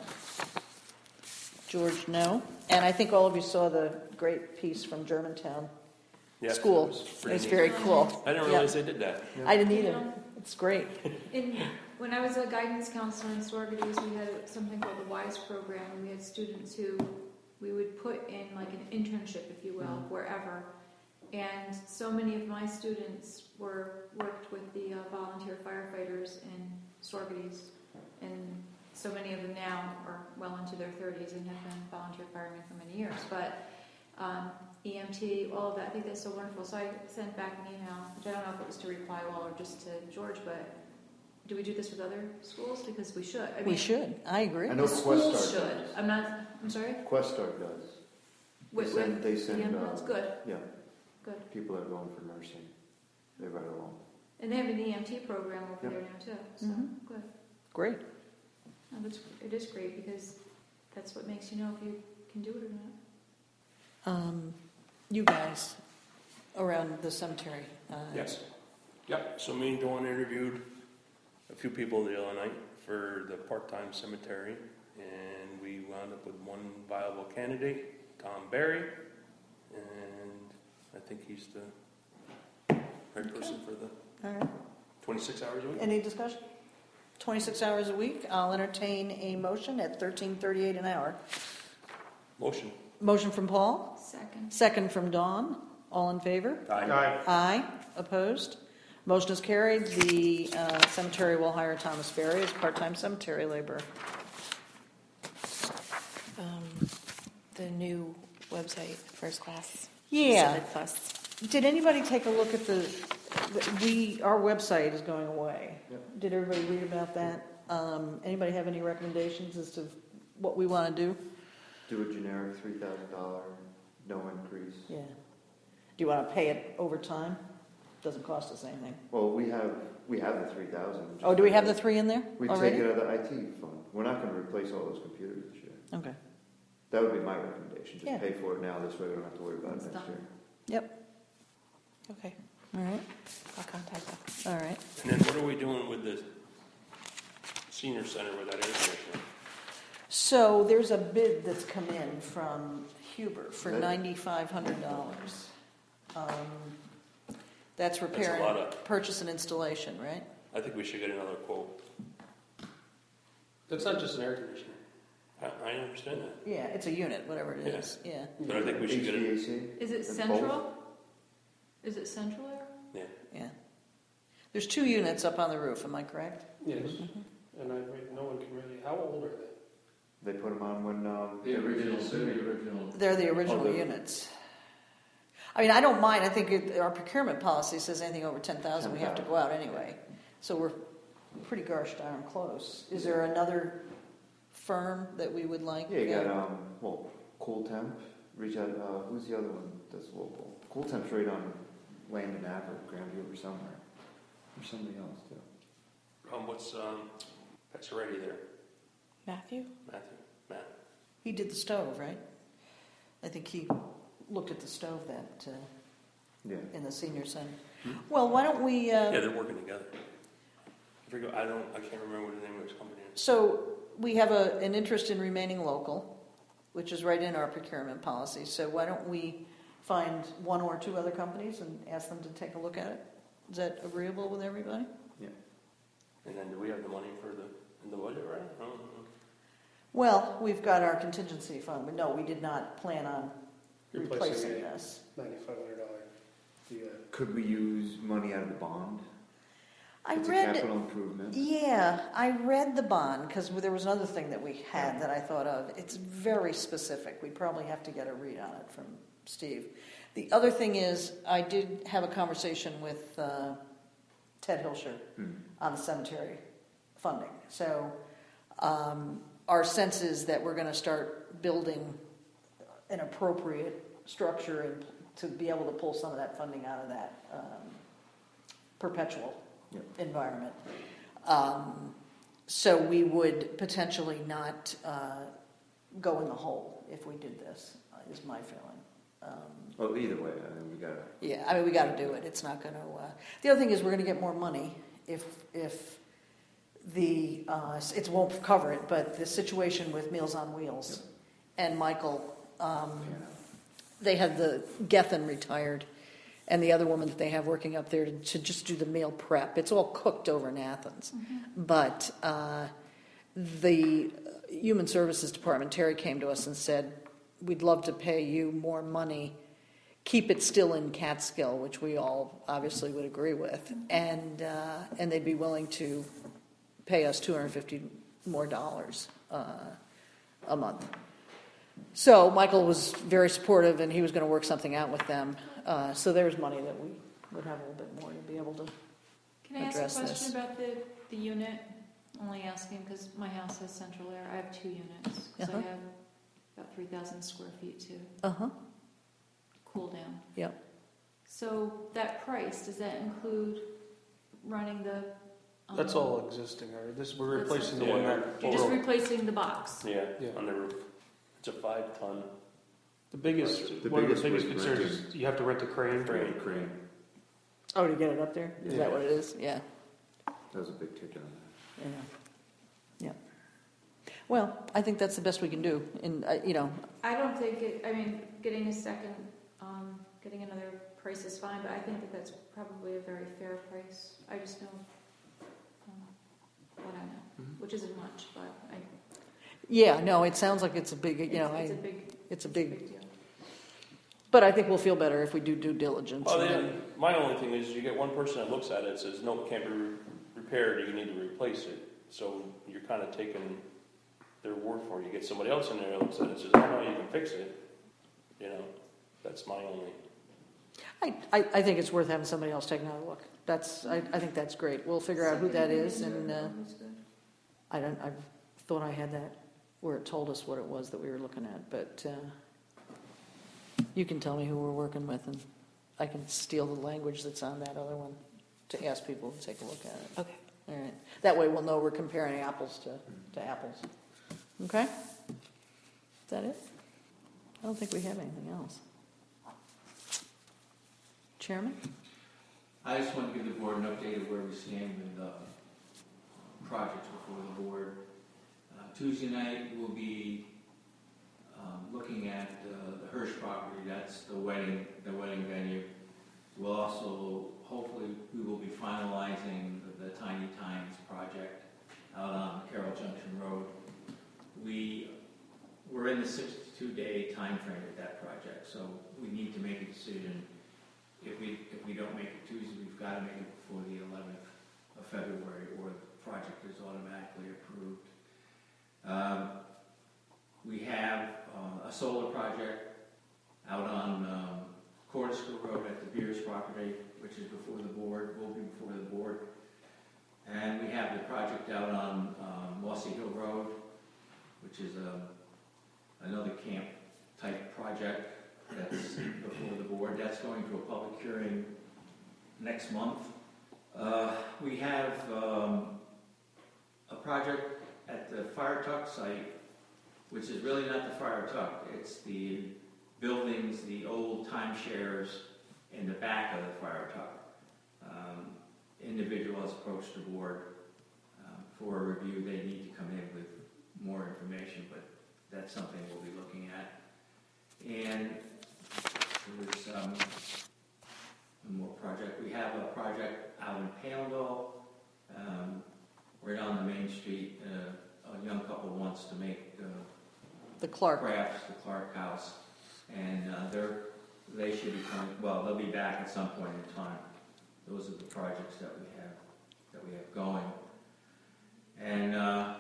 Speaker 1: George know. And I think all of you saw the great piece from Germantown
Speaker 9: Yes,
Speaker 1: School.
Speaker 9: it was pretty
Speaker 1: It's
Speaker 9: neat.
Speaker 1: very cool.
Speaker 9: I didn't
Speaker 1: Yeah.
Speaker 9: realize they did that.
Speaker 1: I didn't either. It's great.
Speaker 4: In, when I was a guidance counselor in Sorgaties, we had something called the WISE program, and we had students who we would put in like an internship, if you will, wherever. And so many of my students were worked with the uh, volunteer firefighters in Sorgaties, and so many of them now are well into their thirties and have been volunteer firemen for many years. But um, E M T, all of that, I think that's so wonderful. So I sent back an email, which I don't know if it was to reply all or just to George, but do we do this with other schools? Because we should. I
Speaker 1: We
Speaker 4: mean,
Speaker 1: should. I agree.
Speaker 12: I know
Speaker 4: The schools
Speaker 12: Questar
Speaker 4: should.
Speaker 12: does.
Speaker 4: I'm not, I'm sorry?
Speaker 12: Questar does. They
Speaker 4: With,
Speaker 12: send,
Speaker 4: with
Speaker 12: they
Speaker 4: the
Speaker 12: send,
Speaker 4: ambulance?
Speaker 12: uh,
Speaker 4: Good,
Speaker 12: yeah,
Speaker 4: good.
Speaker 12: people that are going for nursing. They ride along.
Speaker 4: And they have an E M T program over
Speaker 12: Yep.
Speaker 4: there now too, so,
Speaker 1: Mhm.
Speaker 4: good.
Speaker 1: Great.
Speaker 4: No, that's, it is great because that's what makes you know if you can do it or not.
Speaker 1: Um, you guys around the cemetery. Uh,
Speaker 9: Yes. Yep. So me and Dawn interviewed a few people the other night for the part-time cemetery, and we wound up with one viable candidate, Tom Barry, and I think he's the right person for the
Speaker 1: All right.
Speaker 9: twenty-six hours a week.
Speaker 1: Any discussion? twenty-six hours a week. I'll entertain a motion at thirteen thirty-eight an hour.
Speaker 9: Motion.
Speaker 1: Motion from Paul.
Speaker 4: Second.
Speaker 1: Second from Dawn. All in favor?
Speaker 9: Aye.
Speaker 1: Aye. Opposed? Motion is carried. The uh, cemetery will hire Thomas Berry as part-time cemetery laborer.
Speaker 13: Um, the new website, First Class.
Speaker 1: Yeah.
Speaker 13: Civic Plus.
Speaker 1: Did anybody take a look at the, the- we, our website is going away.
Speaker 12: Yep.
Speaker 1: Did everybody read about that? Um, anybody have any recommendations as to what we want to do?
Speaker 12: Do a generic three thousand dollar, no increase.
Speaker 1: Yeah. Do you want to pay it over time? Doesn't cost us anything.
Speaker 12: Well, we have, we have the three thousand.
Speaker 1: Oh, do we have the three in there
Speaker 12: We
Speaker 1: already?
Speaker 12: take it out of the I T fund. We're not gonna replace all those computers this year.
Speaker 1: Okay.
Speaker 12: That would be my recommendation,
Speaker 1: Yeah.
Speaker 12: just pay for it now, this way we don't have to worry about it
Speaker 8: It's
Speaker 12: next
Speaker 8: done.
Speaker 12: year.
Speaker 13: Okay,
Speaker 1: All right.
Speaker 13: I'll contact them.
Speaker 1: All right.
Speaker 9: And then what are we doing with the senior center with that air conditioner?
Speaker 1: So there's a bid that's come in from Huber for
Speaker 12: That-
Speaker 1: ninety-five hundred dollars. Um, That's repair
Speaker 9: That's a lot
Speaker 1: and
Speaker 9: of-
Speaker 1: purchase and installation, right?
Speaker 9: I think we should get another quote.
Speaker 6: That's not just an air conditioner.
Speaker 9: I, I understand that,
Speaker 1: Yeah, it's a unit, whatever it
Speaker 9: Yeah.
Speaker 1: is, yeah.
Speaker 9: but I think we should get it.
Speaker 12: H V A C?
Speaker 4: Is it
Speaker 12: It's
Speaker 4: central? Is it central air?
Speaker 9: Yeah.
Speaker 1: Yeah. There's two units up on the roof, am I correct?
Speaker 6: Yes.
Speaker 1: Mhm.
Speaker 6: And I, no one can really, how old are they?
Speaker 12: They put them on when, um.
Speaker 10: The original, the original.
Speaker 1: They're the original
Speaker 12: Oh, the-
Speaker 1: units. I mean, I don't mind, I think it- our procurement policy says anything over ten thousand, we have to go out anyway. So we're pretty gosh darn close. Is there another firm that we would like?
Speaker 12: Yeah, you got,
Speaker 1: uh,
Speaker 12: um, well, Cool Temp, reach out, uh, who's the other one that's local? Cool Temp's right on Landon Ave or Grandview or somewhere. There's somebody else too.
Speaker 9: Um, what's, um, that's already there,
Speaker 13: Matthew?
Speaker 9: Matthew, Matt.
Speaker 1: He did the stove, right? I think he looked at the stove that, uh,
Speaker 12: Yeah.
Speaker 1: in the senior center.
Speaker 9: Hmm?
Speaker 1: Well, why don't we, uh,
Speaker 9: Yeah, they're working together. I forget, I don't, I can't remember what the name of his company is.
Speaker 1: so we have a, an interest in remaining local, which is right in our procurement policy. So why don't we find one or two other companies and ask them to take a look at it? Is that agreeable with everybody?
Speaker 9: And then do we have the money for the, in the budget, right? I don't know.
Speaker 1: Well, we've got our contingency fund, but no, we did not plan on replacing
Speaker 6: a
Speaker 1: this.
Speaker 6: ninety-five hundred dollar. The, uh,
Speaker 12: Could we use money out of the bond?
Speaker 1: I
Speaker 12: It's a
Speaker 1: read,
Speaker 12: capital improvement.
Speaker 1: yeah, I read the bond, because there was another thing that we had that I thought of. It's very specific. We probably have to get a read on it from Steve. The other thing is, I did have a conversation with uh, Ted Hilscher
Speaker 12: Hmm.
Speaker 1: on the cemetery funding. So um, our sense is that we're going to start building an appropriate structure and to be able to pull some of that funding out of that um, perpetual
Speaker 12: Yep.
Speaker 1: environment. Um, so we would potentially not uh, go in the hole if we did this, uh, is my feeling. Um,
Speaker 12: Well, either way, I mean, we gotta,
Speaker 1: yeah, I mean, we got to do it. It's not going to. Uh, the other thing is, we're going to get more money if if the uh, it won't cover it. But the situation with Meals on Wheels and Michael, um, they had the Gethin retired, and the other woman that they have working up there to, to just do the meal prep. It's all cooked over in Athens, but uh, the Human Services Department, Terry, came to us and said, "We'd love to pay you more money." Keep it still in Catskill, which we all obviously would agree with, and uh, and they'd be willing to pay us two hundred fifty more dollars uh, a month. So Michael was very supportive, and he was going to work something out with them. Uh, so there's money that we would have a little bit more to be able to.
Speaker 4: Can I ask
Speaker 1: Address
Speaker 4: a question
Speaker 1: this.
Speaker 4: about the, the unit? Only asking because my house has central air. I have two units because
Speaker 1: Uh-huh.
Speaker 4: I have about three thousand square feet to
Speaker 1: Uh huh.
Speaker 4: cool down.
Speaker 1: Yep.
Speaker 4: So that price, does that include running the? Um,
Speaker 6: That's all existing, or this, we're
Speaker 4: That's
Speaker 6: replacing the
Speaker 9: it.
Speaker 6: one
Speaker 9: Yeah.
Speaker 6: that.
Speaker 4: You're just replacing the box.
Speaker 9: Yeah,
Speaker 6: Yeah.
Speaker 9: on the roof. It's a five ton
Speaker 6: The biggest,
Speaker 12: The
Speaker 6: one of the
Speaker 12: biggest
Speaker 6: biggest
Speaker 12: was
Speaker 6: concerns
Speaker 12: renting.
Speaker 6: is you have to rent a crane.
Speaker 9: crane.
Speaker 12: crane.
Speaker 1: Oh, to get it up there? Is
Speaker 6: Yeah.
Speaker 1: that what it is? Yeah.
Speaker 12: That was a big ticket on that.
Speaker 1: Yeah. Yeah. Well, I think that's the best we can do. And, uh, you know,
Speaker 4: I don't think it, I mean, getting a second, um, getting another price is fine, but I think that that's probably a very fair price. I just know um, what I know,
Speaker 6: Mhm.
Speaker 4: which isn't much, but I,
Speaker 1: yeah, no, it sounds like it's a big, you know,
Speaker 4: it's, it's
Speaker 1: I,
Speaker 4: a big,
Speaker 1: it's a
Speaker 4: it's
Speaker 1: big,
Speaker 4: deal.
Speaker 1: but I think we'll feel better if we do due diligence.
Speaker 9: Well,
Speaker 1: and
Speaker 9: then,
Speaker 1: then-
Speaker 9: my only thing is you get one person that looks at it and says, no, it can't be re- repaired, you need to replace it. So you're kind of taking their word for it. You get somebody else in there that looks at it and says, oh, no, you can fix it. You know, that's my only.
Speaker 1: I, I, I think it's worth having somebody else take another look. That's, I, I think that's great. We'll figure out who that is, and uh, I don't, I thought I had that where it told us what it was that we were looking at, but uh, you can tell me who we're working with, and I can steal the language that's on that other one to ask people to take a look at it.
Speaker 13: Okay.
Speaker 1: All right. That way we'll know we're comparing apples to, to apples. Okay? Is that it? I don't think we have anything else. Chairman?
Speaker 10: I just want to give the board an update of where we stand with uh, projects before the board. Uh, Tuesday night, we'll be um, looking at uh, the Hirsch property. That's the wedding, the wedding venue. We'll also, hopefully, we will be finalizing the, the Tiny Times project out on Carroll Junction Road. We we're in the sixty-two day time frame with that project, so we need to make a decision. If we if we don't make it Tuesday, we've got to make it before the eleventh of February, or the project is automatically approved. Um, we have uh, a solar project out on um, Cortisco Road at the Beers property, which is before the board, will be before the board. And we have the project out on um, Mossy Hill Road, which is a, another camp type project that's before the board. That's going to a public hearing next month. Uh, we have um, a project at the fire truck site, which is really not the fire truck. It's the buildings, the old timeshares in the back of the fire truck. Um, individual has approached the board um, for a review. They need to come in with more information, but that's something we'll be looking at. And there's um, one more project. We have a project out in Paleville, um, right on the main street. Uh, a young couple wants to make uh,
Speaker 1: The Clark.
Speaker 10: crafts, the Clark House, and uh, they're they should be coming. Well, they'll be back at some point in time. Those are the projects that we have that we have going, and uh,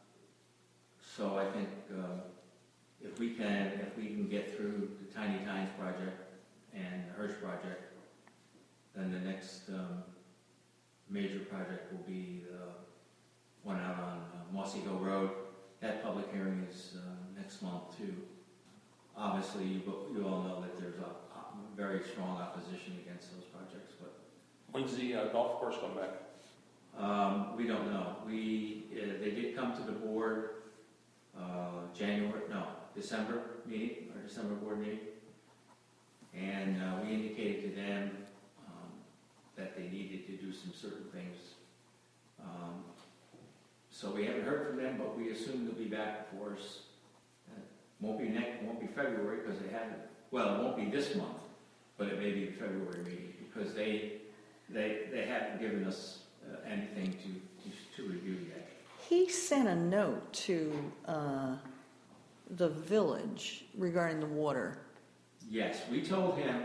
Speaker 10: so I think uh, if we can if we can get through the Tiny Times project and the Hirsch project, then the next um, major project will be the one out on uh, Mossy Hill Road. That public hearing is uh, next month too. Obviously, you, you all know that there's a, a very strong opposition against those projects, but
Speaker 9: When's the uh, golf course come back?
Speaker 10: um, we don't know. We uh, they did come to the board uh, January, no, December meeting, or December board meeting, and uh, we indicated to them um, that they needed to do some certain things. Um, so we haven't heard from them, but we assume they'll be back before us. It won't be next, won't be February because they haven't. Well, it won't be this month, but it may be the February meeting because they they they haven't given us uh, anything to, to to review yet.
Speaker 1: He sent a note to uh, the village regarding the water.
Speaker 10: Yes, we told him.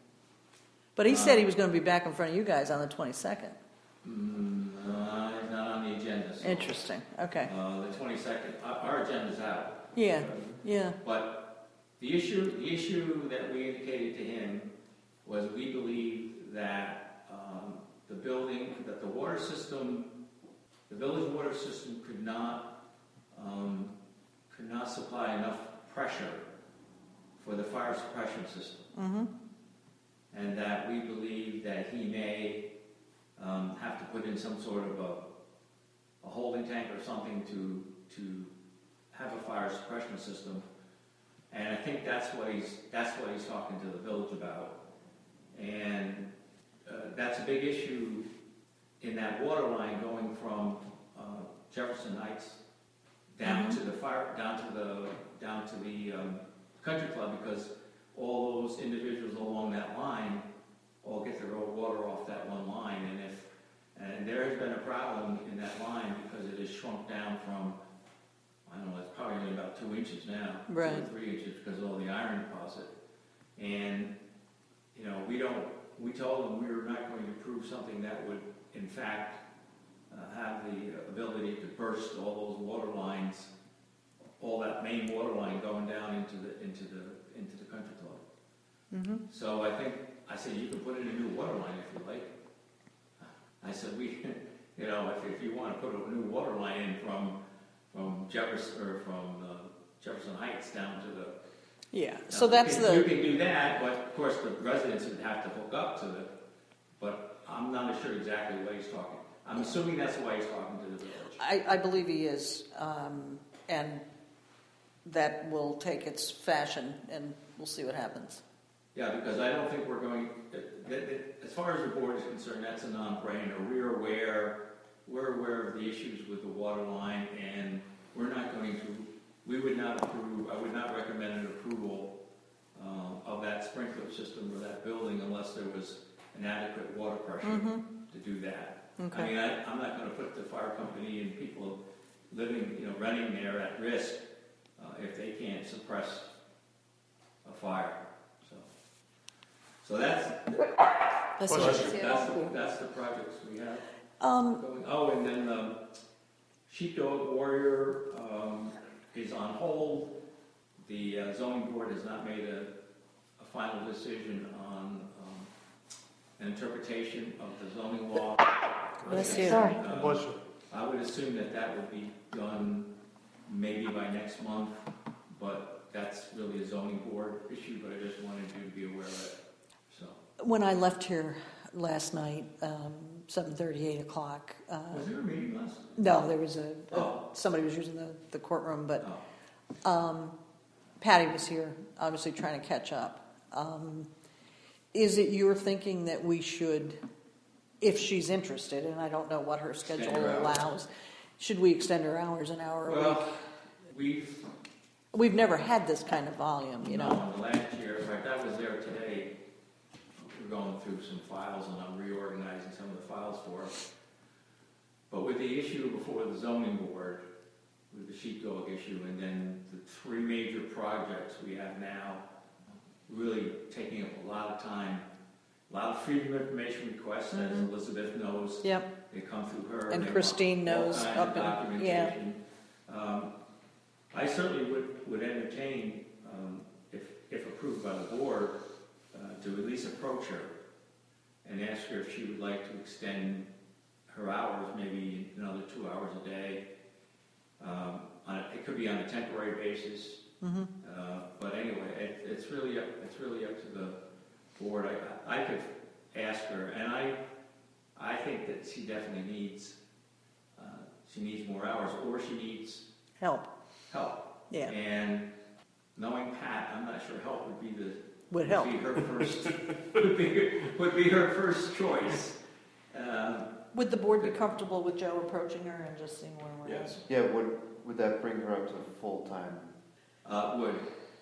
Speaker 1: But he said he
Speaker 10: Um,
Speaker 1: was going to be back in front of you guys on the twenty-second.
Speaker 10: Mm, uh, it's not on the agenda. So,
Speaker 1: Interesting. Okay.
Speaker 10: Uh, the twenty-second. Our, our agenda's out.
Speaker 1: Yeah. Yeah.
Speaker 10: But the issue, the issue that we indicated to him was we believe that um, the building, that the water system, the village water system could not um, could not supply enough pressure for the fire suppression system,
Speaker 1: Mm-hmm.
Speaker 10: and that we believe that he may um, have to put in some sort of a, a holding tank or something to to have a fire suppression system. And I think that's what he's that's what he's talking to the village about. And uh, that's a big issue in that water line going from uh, Jefferson Heights down
Speaker 1: Mhm.
Speaker 10: to the fire down to the down to the um, country club, because all those individuals along that line all get their own water off that one line. And if and there has been a problem in that line because it has shrunk down from, I don't know, it's probably only about two inches now,
Speaker 1: Right.
Speaker 10: two or three inches because of all the iron deposit. And, you know, we don't, we told them we were not going to approve something that would, in fact, uh, have the ability to burst all those water lines, all that main water line going down into the, into the, into the country club.
Speaker 1: Mm-hmm.
Speaker 10: So I think, I said, you can put in a new water line if you like. I said, we, you know, if, if you want to put a new water line in from, from Jefferson, or from uh, Jefferson Heights down to the.
Speaker 1: Yeah, so that's
Speaker 10: you can, You
Speaker 1: the,
Speaker 10: can do that, but of course the residents would have to hook up to it. But I'm not sure exactly what he's talking. I'm assuming that's why he's talking to the village.
Speaker 1: I, I believe he is, um, and that will take its fashion, and we'll see what happens.
Speaker 10: Yeah, because I don't think we're going, that, that, as far as the board is concerned, that's a non-brainer. We're aware, we're aware of the issues with the water line, and we're not going to, we would not approve, I would not recommend an approval uh, of that sprinkler system or that building unless there was an adequate water pressure
Speaker 1: Mm-hmm.
Speaker 10: to do that.
Speaker 1: Okay.
Speaker 10: I mean, I, I'm not going to put the fire company and people living, you know, renting there at risk uh, if they can't suppress a fire. So, so that's
Speaker 13: That's
Speaker 6: Well,
Speaker 13: what
Speaker 6: that's-
Speaker 13: she
Speaker 10: that's the, that's the projects we have
Speaker 1: Um,
Speaker 10: going. Oh, and then um, Sheepdog Warrior um, is on hold. The uh, zoning board has not made a, a final decision on um, an interpretation of the zoning law.
Speaker 13: Bless you.
Speaker 1: Sorry.
Speaker 10: Uh,
Speaker 6: Bless you.
Speaker 10: I would assume that that would be done maybe by next month, but that's really a zoning board issue, but I just wanted you to be aware of it, so.
Speaker 1: when I left here last night, um, seven thirty, eight o'clock, uh,
Speaker 10: Was there a meeting last?
Speaker 1: no, there was a, a-
Speaker 10: Oh.
Speaker 1: somebody was using the, the courtroom, but
Speaker 10: Oh,
Speaker 1: um, Patty was here, obviously trying to catch up. Um, is it your thinking that we should, if she's interested, and I don't know what her schedule
Speaker 10: Extend her hours.
Speaker 1: allows, should we extend her hours an hour a week?
Speaker 10: well, we've,
Speaker 1: We've never had this kind of volume, you know.
Speaker 10: no, last year, in fact, I was there today. We're going through some files and I'm reorganizing some of the files for us. But with the issue before the zoning board, with the sheepdog issue, and then the three major projects we have now, really taking up a lot of time. A lot of freedom of information requests, as
Speaker 1: Mhm.
Speaker 10: Elizabeth knows.
Speaker 1: Yep.
Speaker 10: They come through her.
Speaker 1: And
Speaker 10: they
Speaker 1: Christine
Speaker 10: want all
Speaker 1: knows
Speaker 10: kinds
Speaker 1: up
Speaker 10: of
Speaker 1: in- yeah.
Speaker 10: documentation. Um, I certainly would, would entertain, um, if, if approved by the board, uh, to at least approach her and ask her if she would like to extend her hours, maybe another two hours a day. Um, on a, it could be on a temporary basis,
Speaker 1: Mm-hmm.
Speaker 10: uh, but anyway, it, it's really up, it's really up to the board. I, I could ask her, and I, I think that she definitely needs, uh, she needs more hours, or she needs
Speaker 1: Help,
Speaker 10: help.
Speaker 1: yeah,
Speaker 10: And knowing Pat, I'm not sure help would be the
Speaker 1: would help.
Speaker 10: be her first would be would be her first choice. Um,
Speaker 1: Would the board be comfortable with Joe approaching her and just seeing where we're at?
Speaker 10: yes,
Speaker 12: Yeah, would, would that bring her up to full-time?
Speaker 10: uh, would.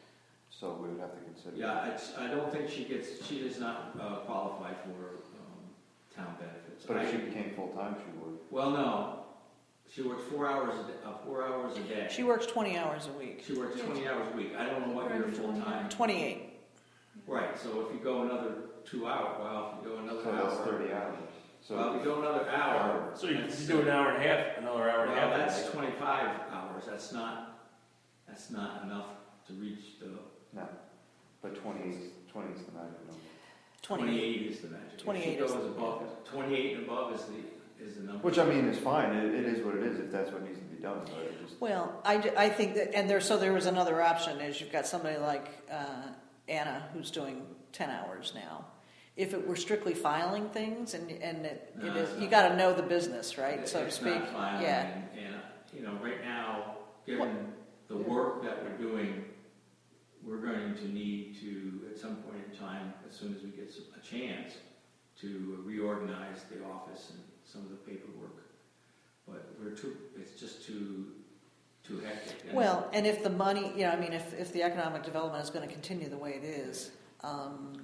Speaker 12: So we would have to consider.
Speaker 10: Yeah, it's, I don't think she gets. She does not uh, qualify for um, town benefits.
Speaker 12: But if
Speaker 10: I-
Speaker 12: she became full-time, she would.
Speaker 10: well, no, she works four hours a day, uh, four hours a day.
Speaker 1: She works twenty hours a week,
Speaker 10: She works twenty hours a week. I don't know what your full time.
Speaker 1: twenty-eight.
Speaker 10: Right. So if you go another two hours, well, if you go another
Speaker 12: So
Speaker 10: hour,
Speaker 12: that's thirty hours.
Speaker 10: well,
Speaker 12: So
Speaker 10: if you go another hour,
Speaker 9: So you
Speaker 10: that's-
Speaker 9: you do an hour and a half, another hour and a
Speaker 10: well,
Speaker 9: half.
Speaker 10: that's twenty-five hours. That's not. That's not enough to reach the.
Speaker 12: no, but twenty, twenty is the magic number.
Speaker 10: Twenty-eight is the magic.
Speaker 1: twenty-eight
Speaker 10: If
Speaker 1: is
Speaker 10: she goes
Speaker 1: the-
Speaker 10: above. Twenty-eight and above is the is the number.
Speaker 12: Which I mean is fine. It, it is what it is if that's what needs to be done. But it just
Speaker 1: Well, I, ju- I think that, and there, so there was another option, is you've got somebody like uh, Anna who's doing ten hours now. If it were strictly filing things, and, and it, it
Speaker 10: No,
Speaker 1: is,
Speaker 10: it's
Speaker 1: you
Speaker 10: not.
Speaker 1: gotta know the business, right,
Speaker 10: It-
Speaker 1: so to
Speaker 10: it's
Speaker 1: speak?
Speaker 10: not final,
Speaker 1: Yeah,
Speaker 10: And, and, you know, right now, given the work that we're doing, we're going to need to, at some point in time, as soon as we get some- a chance, to reorganize the office and some of the paperwork. But we're too, it's just too, too hectic. And-
Speaker 1: well, and if the money, you know, I mean, if, if the economic development is gonna continue the way it is, um,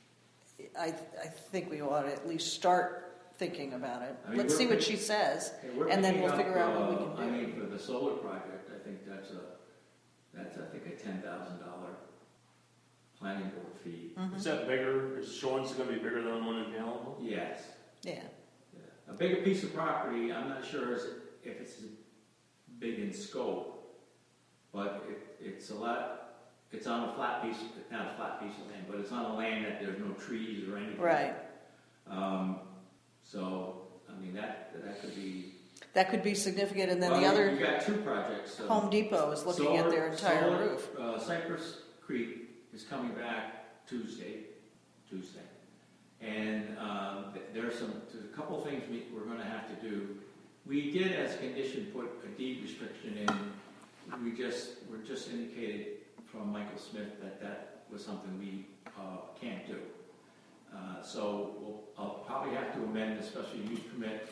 Speaker 1: I, I think we ought to at least start thinking about it.
Speaker 10: I mean,
Speaker 1: Let's
Speaker 10: we're
Speaker 1: see what
Speaker 10: pick-
Speaker 1: she says,
Speaker 10: Okay, we're
Speaker 1: and then
Speaker 10: picking
Speaker 1: we'll
Speaker 10: up,
Speaker 1: figure out what we
Speaker 10: uh,
Speaker 1: can
Speaker 10: I
Speaker 1: do.
Speaker 10: mean, for the solar project, I think that's a, that's, I think, a ten thousand dollar planning board fee.
Speaker 1: Mhm.
Speaker 9: Is that bigger? Is Sean's gonna be bigger than the one in Allenville?
Speaker 10: Yes.
Speaker 1: Yeah,
Speaker 10: Yeah. A bigger piece of property, I'm not sure is- if it's big in scope, but it, it's a lot, it's on a flat piece, not a flat piece of land, but it's on a land that there's no trees or anything.
Speaker 1: Right.
Speaker 10: Um, so, I mean, that, that could be.
Speaker 1: That could be significant, and then
Speaker 10: Well,
Speaker 1: the other,
Speaker 10: You've got two projects. so
Speaker 1: Home Depot is looking at
Speaker 10: solar-
Speaker 1: their entire
Speaker 10: solar,
Speaker 1: roof.
Speaker 10: Uh, Cypress Creek is coming back Tuesday, Tuesday. And, um, th- there are some, there's a couple things we, we're gonna have to do. We did, as a condition, put a deed restriction in. We just, we're just indicated from Michael Smith that that was something we, uh, can't do. Uh, so we'll, I'll probably have to amend the special use permit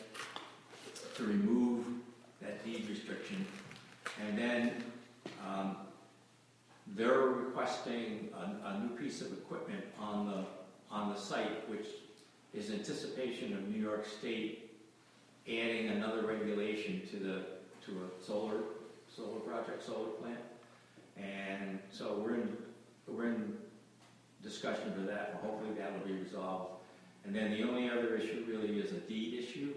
Speaker 10: to remove that deed restriction. And then, um, they're requesting a, a new piece of equipment on the, on the site, which is anticipation of New York State adding another regulation to the, to a solar, solar project, solar plant. And so we're in, we're in discussion for that, and hopefully that'll be resolved. And then the only other issue really is a deed issue,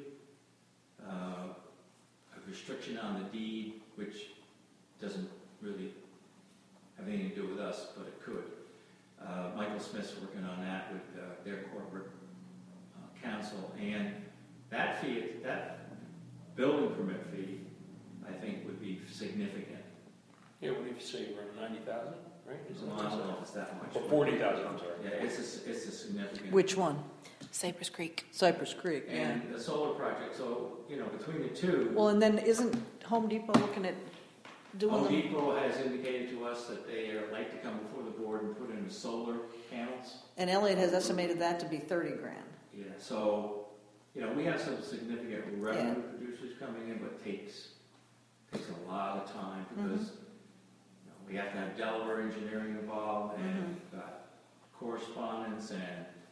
Speaker 10: uh, a restriction on the deed, which doesn't really have anything to do with us, but it could. Uh, Michael Smith's working on that with uh, their corporate uh, counsel, and that fee, that building permit fee, I think would be significant.
Speaker 9: Yeah, what did you say, around ninety thousand, right? Is
Speaker 10: Well, I don't know if it's that much.
Speaker 9: Or forty thousand, I'm sorry.
Speaker 10: Yeah, it's a, it's a significant.
Speaker 1: Which one?
Speaker 13: Cypress Creek.
Speaker 1: Cypress Creek, yeah.
Speaker 10: And the solar project, so, you know, between the two.
Speaker 1: Well, and then isn't Home Depot looking at doing
Speaker 10: Home
Speaker 1: them?
Speaker 10: Depot has indicated to us that they are like to come before the board and put in solar panels.
Speaker 1: And Elliott has estimated that to be thirty grand.
Speaker 10: Yeah, so, you know, we have some significant revenue producers coming in, but it takes, takes a lot of time because you know, we have to have Delaware engineering involved and
Speaker 1: Mhm.
Speaker 10: we've got correspondence and,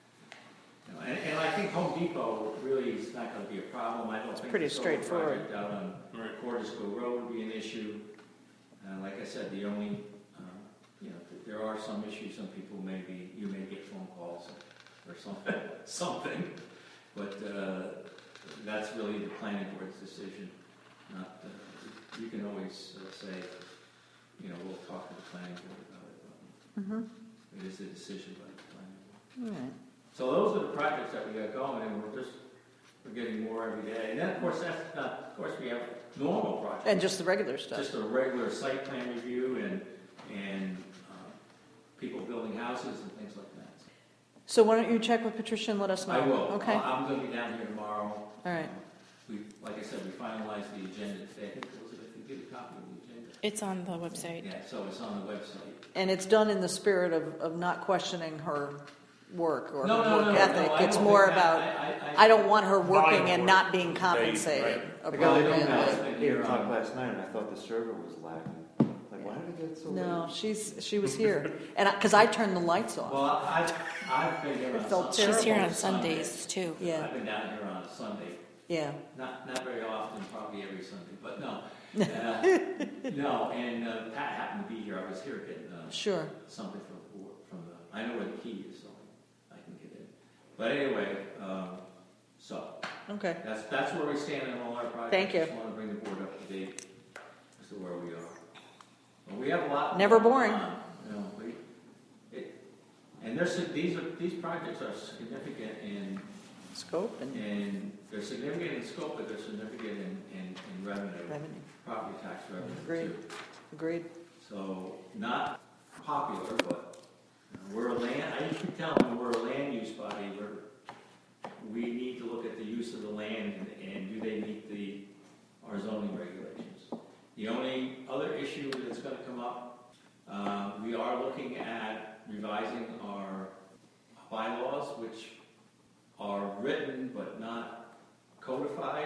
Speaker 10: you know, and, and I think Home Depot really is not gonna be a problem. I don't think
Speaker 1: pretty
Speaker 10: the solar
Speaker 1: straightforward.
Speaker 10: project out on Cordisco Road would be an issue. Uh, like I said, the only, um, you know, th- there are some issues, some people may be, you may get phone calls or something, something. But, uh, that's really the planning board's decision, not, uh, you can always uh, say, you know, we'll talk to the planning board about it, but
Speaker 1: Mm-hmm.
Speaker 10: it is a decision by the planning board.
Speaker 1: All right.
Speaker 10: So those are the projects that we got going, and we're just, we're getting more every day. And then, of course, that's not, of course, we have normal projects.
Speaker 1: And just the regular stuff.
Speaker 10: Just a regular site plan review and, and uh, people building houses and things like that.
Speaker 1: So why don't you check with Patricia and let us know?
Speaker 10: I will.
Speaker 1: Okay.
Speaker 10: I- I'm gonna be down here tomorrow.
Speaker 1: All right.
Speaker 10: We, like I said, we finalized the agenda today. I think, Elizabeth, you get a copy of the agenda?
Speaker 13: It's on the website.
Speaker 10: Yeah, so it's on the website.
Speaker 1: And it's done in the spirit of, of not questioning her work or
Speaker 10: No,
Speaker 1: her
Speaker 10: no,
Speaker 1: work
Speaker 10: no, no,
Speaker 1: ethic.
Speaker 10: I
Speaker 1: It's
Speaker 10: don't
Speaker 1: more
Speaker 10: think that-
Speaker 1: about,
Speaker 10: I-
Speaker 1: I don't want her working
Speaker 9: Volume
Speaker 1: and
Speaker 9: work.
Speaker 1: not being
Speaker 9: They-
Speaker 1: compensated
Speaker 9: right.
Speaker 12: The guy that
Speaker 10: don't
Speaker 12: came
Speaker 10: know.
Speaker 1: appropriately.
Speaker 12: out here talked last night, and I thought the server was lagging. Like, why did it get so late?
Speaker 1: No, she's, she was here. And, I because I turned the lights off.
Speaker 10: Well, I've, I've been here
Speaker 1: It
Speaker 10: on
Speaker 1: felt
Speaker 10: Sunday.
Speaker 13: She's here on
Speaker 10: Sunday.
Speaker 13: Sundays too.
Speaker 1: Yeah.
Speaker 10: I've been down here on a Sunday.
Speaker 1: Yeah.
Speaker 10: Not, not very often, probably every Sunday, but no. Uh, no, and uh, Pat happened to be here. I was here getting uh,
Speaker 1: Sure.
Speaker 10: something from the board, from the, I know where the key is, so I can get in. But anyway, um, so
Speaker 1: Okay.
Speaker 10: that's that's where we stand on all our projects.
Speaker 1: Thank you.
Speaker 10: Just want to bring the board up to date as to where we are. But we have a lot.
Speaker 1: Never
Speaker 10: going
Speaker 1: boring.
Speaker 10: on, You know, we, it, and there's these are these projects are significant in
Speaker 1: Scope and
Speaker 10: and they're significant in scope, but they're significant in, in, in revenue,
Speaker 1: revenue.
Speaker 10: property tax revenue
Speaker 1: Agreed.
Speaker 10: too.
Speaker 1: Agreed.
Speaker 10: So not popular, but you know, we're a land. I usually tell them we're a land use body. We're we need to look at the use of the land and, and do they meet the our zoning regulations. The only other issue that's going to come up, uh, we are looking at revising our bylaws, which are written but not codified,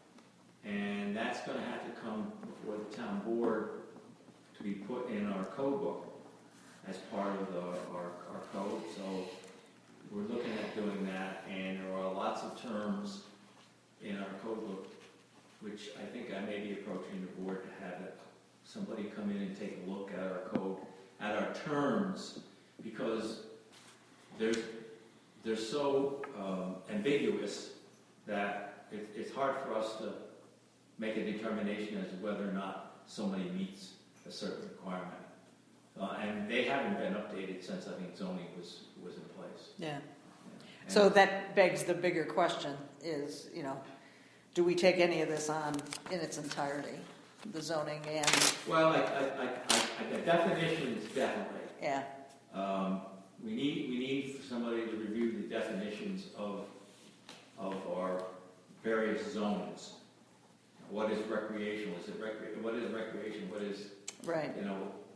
Speaker 10: and that's going to have to come before the town board to be put in our code book as part of the, our, our code. So we're looking at doing that, and there are lots of terms in our code book, which I think I may be approaching the board to have it, somebody come in and take a look at our code, at our terms, because there's they're so um, ambiguous that it, it's hard for us to make a determination as to whether or not somebody meets a certain requirement. Uh, and they haven't been updated since I think zoning was, was in place.
Speaker 1: Yeah.
Speaker 10: And-
Speaker 1: So that begs the bigger question is, you know, do we take any of this on in its entirety? The zoning and,
Speaker 10: Well, I, I, I, I, the definitions definitely.
Speaker 1: yeah,
Speaker 10: Um, we need, we need for somebody to review the definitions of, of our various zones. What is recreational? Is it recre, what is recreation? What is,
Speaker 1: right.
Speaker 10: you know,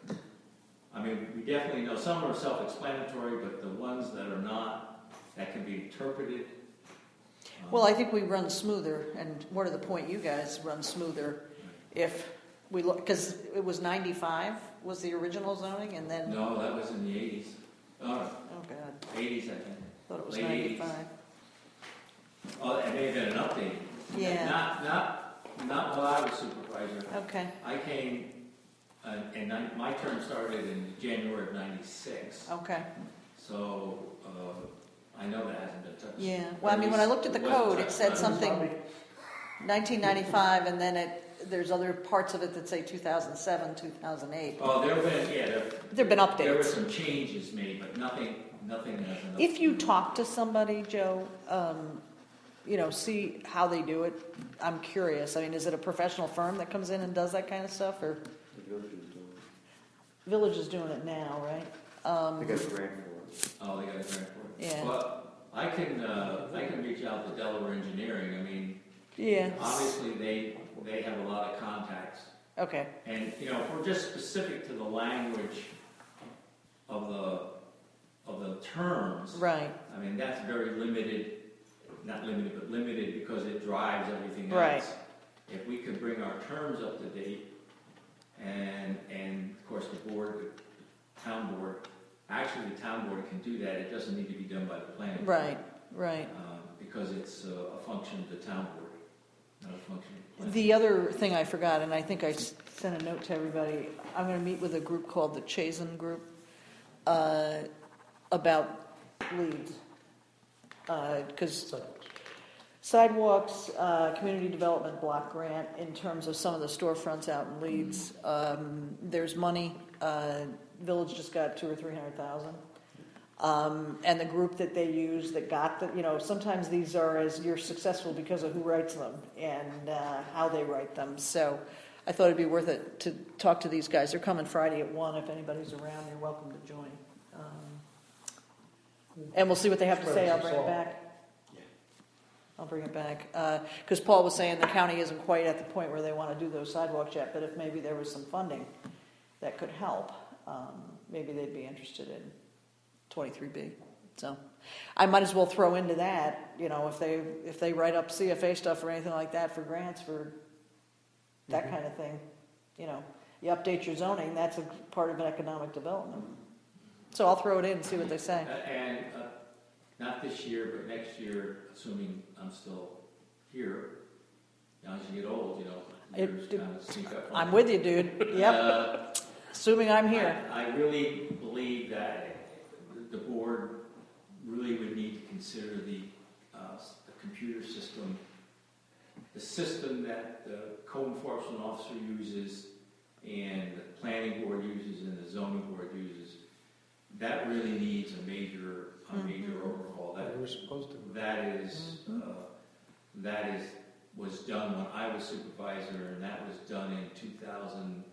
Speaker 10: I mean, we definitely know some are self-explanatory, but the ones that are not, that can be interpreted. um,
Speaker 1: Well, I think we run smoother, and more to the point, you guys run smoother if we look, because it was ninety-five was the original zoning, and then,
Speaker 10: No, that was in the eighties. Oh,
Speaker 1: oh God,
Speaker 10: eighties, I think.
Speaker 1: thought it was
Speaker 10: Late eighties.
Speaker 1: ninety-five.
Speaker 10: Oh, and they had an update.
Speaker 1: Yeah.
Speaker 10: Not, not, not while I was supervisor.
Speaker 1: Okay,
Speaker 10: I came, uh, and I, my term started in January of ninety-six.
Speaker 1: okay,
Speaker 10: So, uh, I know that hasn't been touched.
Speaker 1: yeah. Well, I mean, when I looked at the
Speaker 10: It wasn't
Speaker 1: code, it
Speaker 10: touched.
Speaker 1: said
Speaker 10: Uh,
Speaker 1: something nineteen ninety-five, and then it, there's other parts of it that say two thousand seven, two thousand eight.
Speaker 10: Oh, there have been, yeah, there.
Speaker 1: There've been updates.
Speaker 10: There were some changes made, but nothing, nothing has been.
Speaker 1: If you talk to somebody, Joe, um, you know, see how they do it, I'm curious. I mean, is it a professional firm that comes in and does that kind of stuff, or
Speaker 12: The village is doing
Speaker 1: Village is doing it now, right?
Speaker 12: it.
Speaker 1: Um,
Speaker 12: They got a grant for it.
Speaker 10: Oh, they got a grant for it?
Speaker 1: Yeah.
Speaker 10: Well, I can, uh, I can reach out to Delaware Engineering. I mean,
Speaker 1: yeah.
Speaker 10: obviously, they, they have a lot of contacts.
Speaker 1: Okay.
Speaker 10: And, you know, if we're just specific to the language of the, of the terms,
Speaker 1: Right.
Speaker 10: I mean, that's very limited, not limited, but limited because it drives everything else.
Speaker 1: Right.
Speaker 10: If we could bring our terms up to date, and, and of course, the board, the town board, actually, the town board can do that, it doesn't need to be done by the planning. board,
Speaker 1: Right. Right.
Speaker 10: um, Because it's a a function of the town board, not a function of the planning.
Speaker 1: The other thing I forgot, and I think I s- sent a note to everybody, I'm going to meet with a group called the Chazen Group uh, about leads. Because sidewalks, uh, community development block grant, in terms of some of the storefronts out in Leeds, um, there's money. Uh, Village just got two or three hundred thousand. Um, and the group that they use that got the, you know, sometimes these are as you're successful because of who writes them and uh, how they write them. So I thought it'd be worth it to talk to these guys. They're coming Friday at one. If anybody's around, you're welcome to join. Um, and we'll see what they have to say. I'll bring it back. I'll bring it back. Because Paul was saying the county isn't quite at the point where they want to do those sidewalks yet, but if maybe there was some funding that could help, um, maybe they'd be interested in twenty-three B. So I might as well throw into that, you know, if they if they write up C F A stuff or anything like that for grants for that kind of thing, you know, you update your zoning, that's a part of economic development. So I'll throw it in and see what they say.
Speaker 10: Uh, And, uh, not this year, but next year, assuming I'm still here, now as you get old, you know,
Speaker 1: It-
Speaker 10: years
Speaker 1: it-
Speaker 10: kind of sneak up on
Speaker 1: I'm
Speaker 10: you.
Speaker 1: with you, dude. Yep.
Speaker 10: Uh,
Speaker 1: Assuming I'm here.
Speaker 10: I, I really believe that the board really would need to consider the, uh, the computer system, the system that the code enforcement officer uses and the planning board uses and the zoning board uses. That really needs a major, a major overhaul. That,
Speaker 6: They were supposed to.
Speaker 10: that is, uh, that is, was done when I was supervisor, and that was done in two thousand,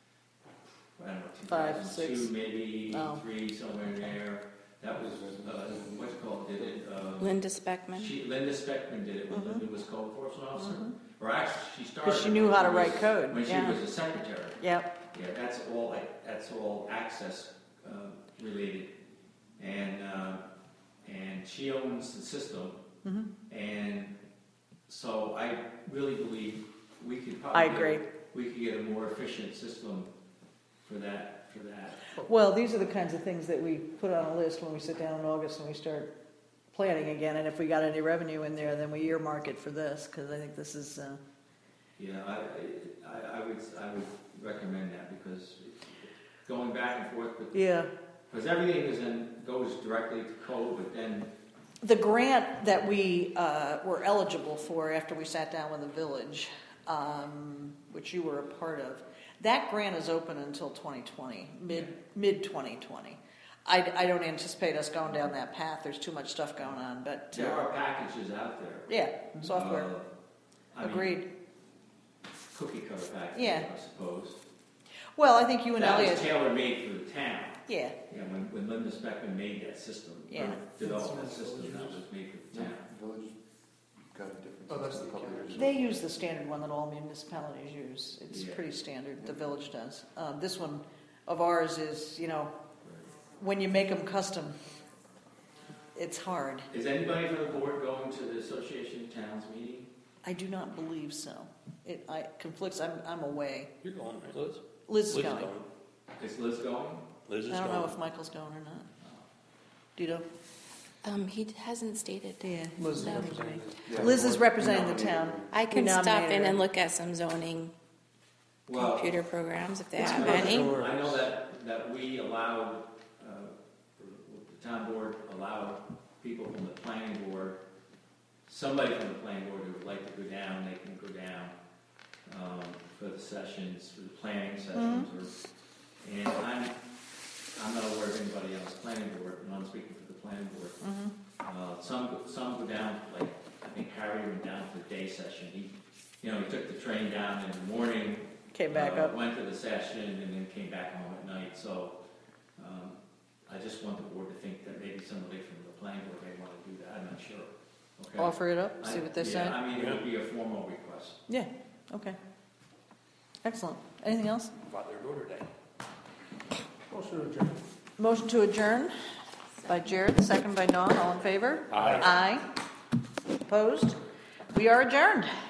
Speaker 10: I don't know,
Speaker 1: Five,
Speaker 10: two thousand two,
Speaker 1: six.
Speaker 10: maybe
Speaker 1: Oh.
Speaker 10: three, somewhere in there. That was, uh, what's it called, did it, uh,
Speaker 13: Linda Speckman.
Speaker 10: she, Linda Speckman did it when
Speaker 1: Mhm.
Speaker 10: Linda was code enforcement officer.
Speaker 1: Mhm.
Speaker 10: Or actually, she started.
Speaker 1: Because she knew how to
Speaker 10: when
Speaker 1: write
Speaker 10: was-
Speaker 1: code.
Speaker 10: When she
Speaker 1: Yeah.
Speaker 10: was a secretary.
Speaker 1: Yep.
Speaker 10: Yeah, that's all, that's all access uh, related. And, uh, and she owns the system.
Speaker 1: hmm
Speaker 10: And so I really believe we could
Speaker 1: I
Speaker 10: probably.
Speaker 1: agree.
Speaker 10: get- We could get a more efficient system for that, for that.
Speaker 1: Well, these are the kinds of things that we put on a list when we sit down in August and we start planning again. And if we got any revenue in there, then we earmark it for this, because I think this is, uh,
Speaker 10: Yeah, I, I, I would, I would recommend that because going back and forth with,
Speaker 1: yeah.
Speaker 10: because everything is in, goes directly to code, but then,
Speaker 1: The grant that we uh, were eligible for after we sat down with the village, um, which you were a part of, That grant is open until twenty twenty, mid, mid twenty twenty. I, I don't anticipate us going down that path, there's too much stuff going on, but,
Speaker 10: There
Speaker 1: uh,
Speaker 10: are packages out there.
Speaker 1: yeah, software,
Speaker 10: Uh, I mean,
Speaker 1: agreed.
Speaker 10: Cookie cutter packages,
Speaker 1: Yeah.
Speaker 10: I suppose.
Speaker 1: Well, I think you and
Speaker 10: That was
Speaker 1: Elliot,
Speaker 10: tailor-made for the town.
Speaker 1: yeah,
Speaker 10: Yeah, when, when Linda Speckman made that system, or
Speaker 1: Yeah.
Speaker 10: developed that system, that was made for the town.
Speaker 12: Village got a different
Speaker 6: Oh, that's
Speaker 12: system a
Speaker 6: the
Speaker 12: couple years ago.
Speaker 1: they use the standard one that all municipalities use. It's
Speaker 10: Yeah.
Speaker 1: pretty standard, the village does. Um, this one of ours is, you know, when you make them custom, it's hard.
Speaker 10: Is anybody from the board going to the Association of Towns meeting?
Speaker 1: I do not believe so. It, I conflicts, I'm, I'm away.
Speaker 9: You're going, right, Liz?
Speaker 1: Liz is
Speaker 9: Liz is
Speaker 1: going.
Speaker 10: Is Liz going?
Speaker 9: Liz is
Speaker 1: I don't
Speaker 9: going.
Speaker 1: know if Michael's going or not. Do you know?
Speaker 13: Um, he hasn't stated.
Speaker 1: Yeah.
Speaker 6: Liz is
Speaker 13: No.
Speaker 6: representing.
Speaker 12: Yeah,
Speaker 1: Liz is
Speaker 12: we
Speaker 1: representing the
Speaker 12: nominated
Speaker 1: town.
Speaker 12: her.
Speaker 13: I can
Speaker 1: We
Speaker 13: stop
Speaker 1: nominated
Speaker 13: in
Speaker 1: her.
Speaker 13: and look at some zoning
Speaker 10: Well,
Speaker 13: computer programs if they
Speaker 10: It's
Speaker 13: have
Speaker 10: not
Speaker 13: any.
Speaker 6: sure.
Speaker 10: I know that, that we allowed, uh, the town board allowed people from the planning board, somebody from the planning board who would like to go down, they can go down um, for the sessions, for the planning sessions, or, and I'm, I'm not aware of anybody on the planning board, and I'm speaking for the planning board.
Speaker 1: Mhm.
Speaker 10: Uh, Some, go- some go down, like, I think Harry went down for the day session. He, you know, he took the train down in the morning,
Speaker 1: Came back
Speaker 10: uh,
Speaker 1: up.
Speaker 10: went to the session, and then came back home at night. So um, I just want the board to think that maybe somebody from the planning board may want to do that. I'm not sure. Okay.
Speaker 1: Offer it up, see
Speaker 10: I-
Speaker 1: what they
Speaker 10: yeah,
Speaker 1: say.
Speaker 10: I mean, it would be a formal request.
Speaker 1: Yeah, okay. Excellent. Anything else?
Speaker 9: Father daughter day.
Speaker 6: Motion to adjourn.
Speaker 1: Motion to adjourn by Jared, second by Dawn, all in favor?
Speaker 9: Aye.
Speaker 1: Aye. Opposed? We are adjourned.